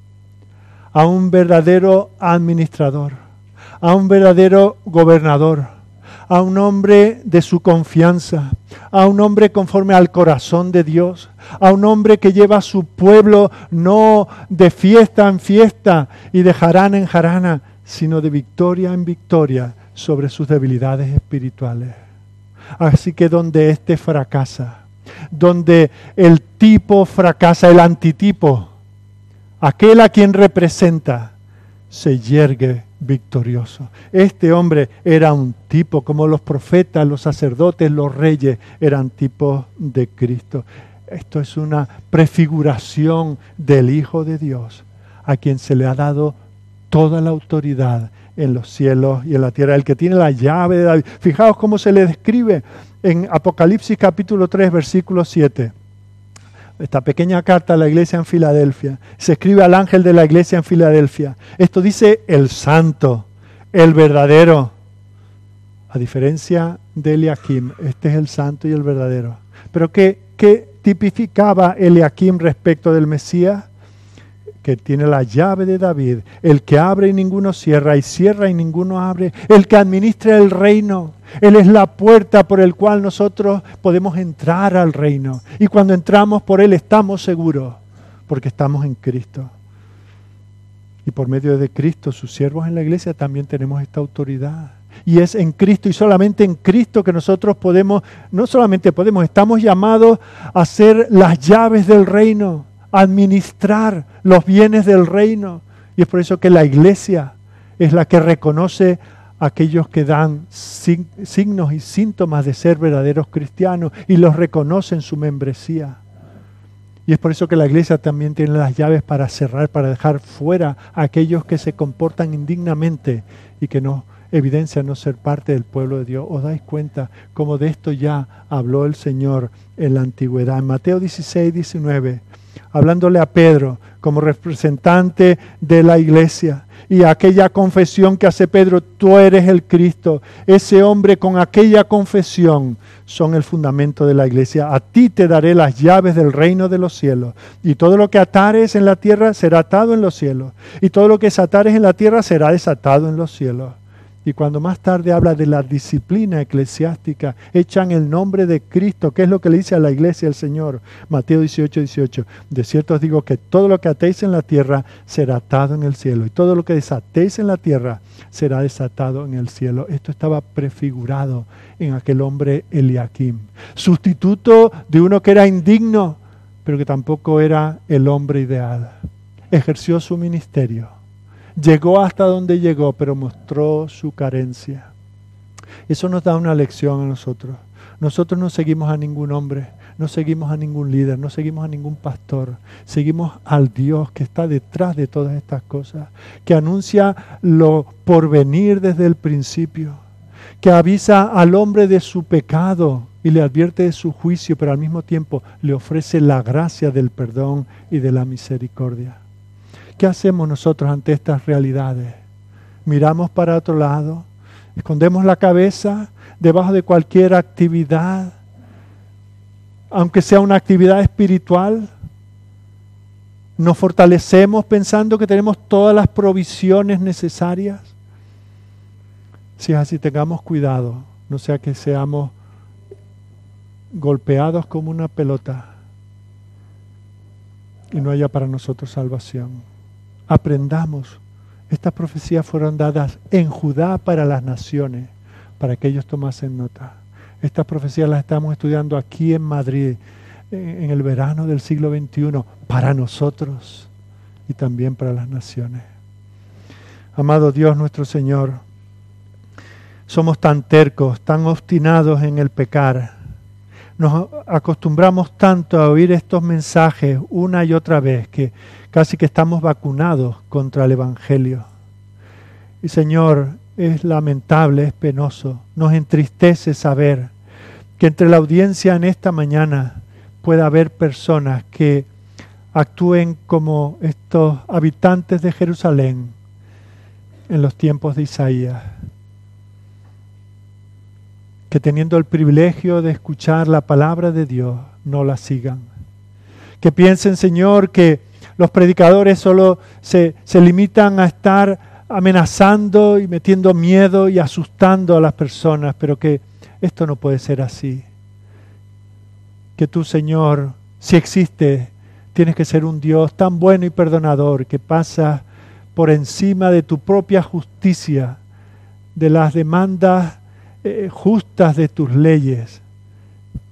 a un verdadero administrador, a un verdadero gobernador, a un hombre de su confianza, a un hombre conforme al corazón de Dios, a un hombre que lleva a su pueblo no de fiesta en fiesta y de jarana en jarana, sino de victoria en victoria sobre sus debilidades espirituales. Así que donde éste fracasa, donde el tipo fracasa, el antitipo, aquel a quien representa, se yergue victorioso. Este hombre era un tipo, como los profetas, los sacerdotes, los reyes, eran tipos de Cristo. Esto es una prefiguración del Hijo de Dios, a quien se le ha dado toda la autoridad en los cielos y en la tierra, el que tiene la llave de David. Fijaos cómo se le describe en Apocalipsis capítulo 3, versículo 7. Esta pequeña carta a la iglesia en Filadelfia. Se escribe al ángel de la iglesia en Filadelfia. Esto dice el santo, el verdadero. A diferencia de Eliakim, este es el santo y el verdadero. Pero ¿qué tipificaba Eliakim respecto del Mesías? Que tiene la llave de David, el que abre y ninguno cierra, y cierra y ninguno abre, el que administra el reino. Él es la puerta por el cual nosotros podemos entrar al reino. Y cuando entramos por Él estamos seguros, porque estamos en Cristo. Y por medio de Cristo, sus siervos en la iglesia, también tenemos esta autoridad. Y es en Cristo y solamente en Cristo que nosotros podemos, no solamente podemos, estamos llamados a ser las llaves del reino, administrar los bienes del reino. Y es por eso que la iglesia es la que reconoce a aquellos que dan signos y síntomas de ser verdaderos cristianos y los reconoce en su membresía. Y es por eso que la iglesia también tiene las llaves para cerrar, para dejar fuera a aquellos que se comportan indignamente y que no evidencian no ser parte del pueblo de Dios. ¿Os dais cuenta cómo de esto ya habló el Señor en la antigüedad? En Mateo 16, 19, hablándole a Pedro como representante de la iglesia, y aquella confesión que hace Pedro, tú eres el Cristo. Ese hombre con aquella confesión son el fundamento de la iglesia. A ti te daré las llaves del reino de los cielos, y todo lo que atares en la tierra será atado en los cielos, y todo lo que desatares en la tierra será desatado en los cielos. Y cuando más tarde habla de la disciplina eclesiástica, echan el nombre de Cristo, que es lo que le dice a la iglesia el Señor. Mateo 18, 18. De cierto os digo que todo lo que atéis en la tierra será atado en el cielo, y todo lo que desatéis en la tierra será desatado en el cielo. Esto estaba prefigurado en aquel hombre Eliakim, sustituto de uno que era indigno, pero que tampoco era el hombre ideal. Ejerció su ministerio. Llegó hasta donde llegó, pero mostró su carencia. Eso nos da una lección a nosotros. Nosotros no seguimos a ningún hombre, no seguimos a ningún líder, no seguimos a ningún pastor. Seguimos al Dios que está detrás de todas estas cosas, que anuncia lo porvenir desde el principio, que avisa al hombre de su pecado y le advierte de su juicio, pero al mismo tiempo le ofrece la gracia del perdón y de la misericordia. ¿Qué hacemos nosotros ante estas realidades? Miramos para otro lado, escondemos la cabeza debajo de cualquier actividad, aunque sea una actividad espiritual. Nos fortalecemos pensando que tenemos todas las provisiones necesarias. Si es así, tengamos cuidado, no sea que seamos golpeados como una pelota y no haya para nosotros salvación. Aprendamos. Estas profecías fueron dadas en Judá para las naciones, para que ellos tomasen nota. Estas profecías las estamos estudiando aquí en Madrid, en el verano del siglo XXI, para nosotros y también para las naciones. Amado Dios nuestro Señor, somos tan tercos, tan obstinados en el pecar. Nos acostumbramos tanto a oír estos mensajes una y otra vez que casi que estamos vacunados contra el Evangelio. Y Señor, es lamentable, es penoso, nos entristece saber que entre la audiencia en esta mañana pueda haber personas que actúen como estos habitantes de Jerusalén en los tiempos de Isaías, que teniendo el privilegio de escuchar la palabra de Dios, no la sigan. Que piensen, Señor, que los predicadores solo se limitan a estar amenazando y metiendo miedo y asustando a las personas, pero que esto no puede ser así. Que tú, Señor, si existes, tienes que ser un Dios tan bueno y perdonador que pasa por encima de tu propia justicia, de las demandas justas de tus leyes,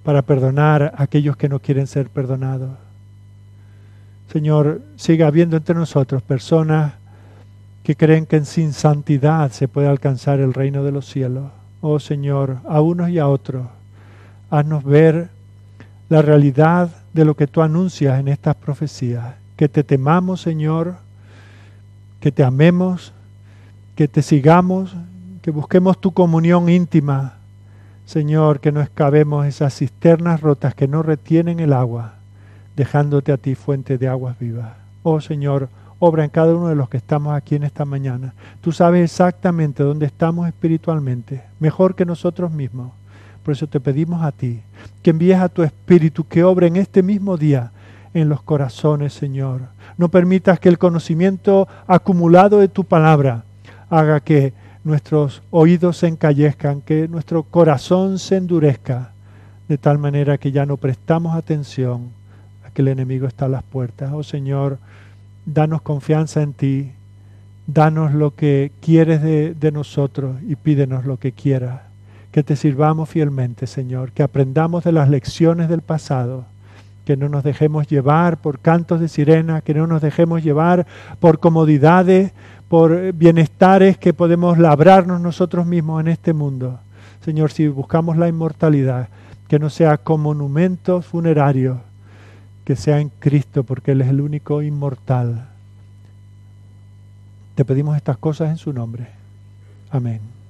para perdonar a aquellos que no quieren ser perdonados. Señor, siga habiendo entre nosotros personas que creen que sin santidad se puede alcanzar el reino de los cielos. Oh Señor, a unos y a otros, haznos ver la realidad de lo que tú anuncias en estas profecías. Que te temamos, Señor, que te amemos, que te sigamos, que busquemos tu comunión íntima. Señor, que no excavemos esas cisternas rotas que no retienen el agua, dejándote a ti fuente de aguas vivas. Oh Señor, obra en cada uno de los que estamos aquí en esta mañana. Tú sabes exactamente dónde estamos espiritualmente, mejor que nosotros mismos. Por eso te pedimos a ti, que envíes a tu Espíritu, que obre en este mismo día en los corazones, Señor. No permitas que el conocimiento acumulado de tu palabra haga que nuestros oídos se encallezcan, que nuestro corazón se endurezca, de tal manera que ya no prestamos atención a que el enemigo está a las puertas. Oh Señor, danos confianza en ti, danos lo que quieres de nosotros y pídenos lo que quieras. Que te sirvamos fielmente, Señor, que aprendamos de las lecciones del pasado, que no nos dejemos llevar por cantos de sirena, que no nos dejemos llevar por comodidades, por bienestares que podemos labrarnos nosotros mismos en este mundo. Señor, si buscamos la inmortalidad, que no sea con monumentos funerarios, que sea en Cristo, porque Él es el único inmortal. Te pedimos estas cosas en su nombre. Amén.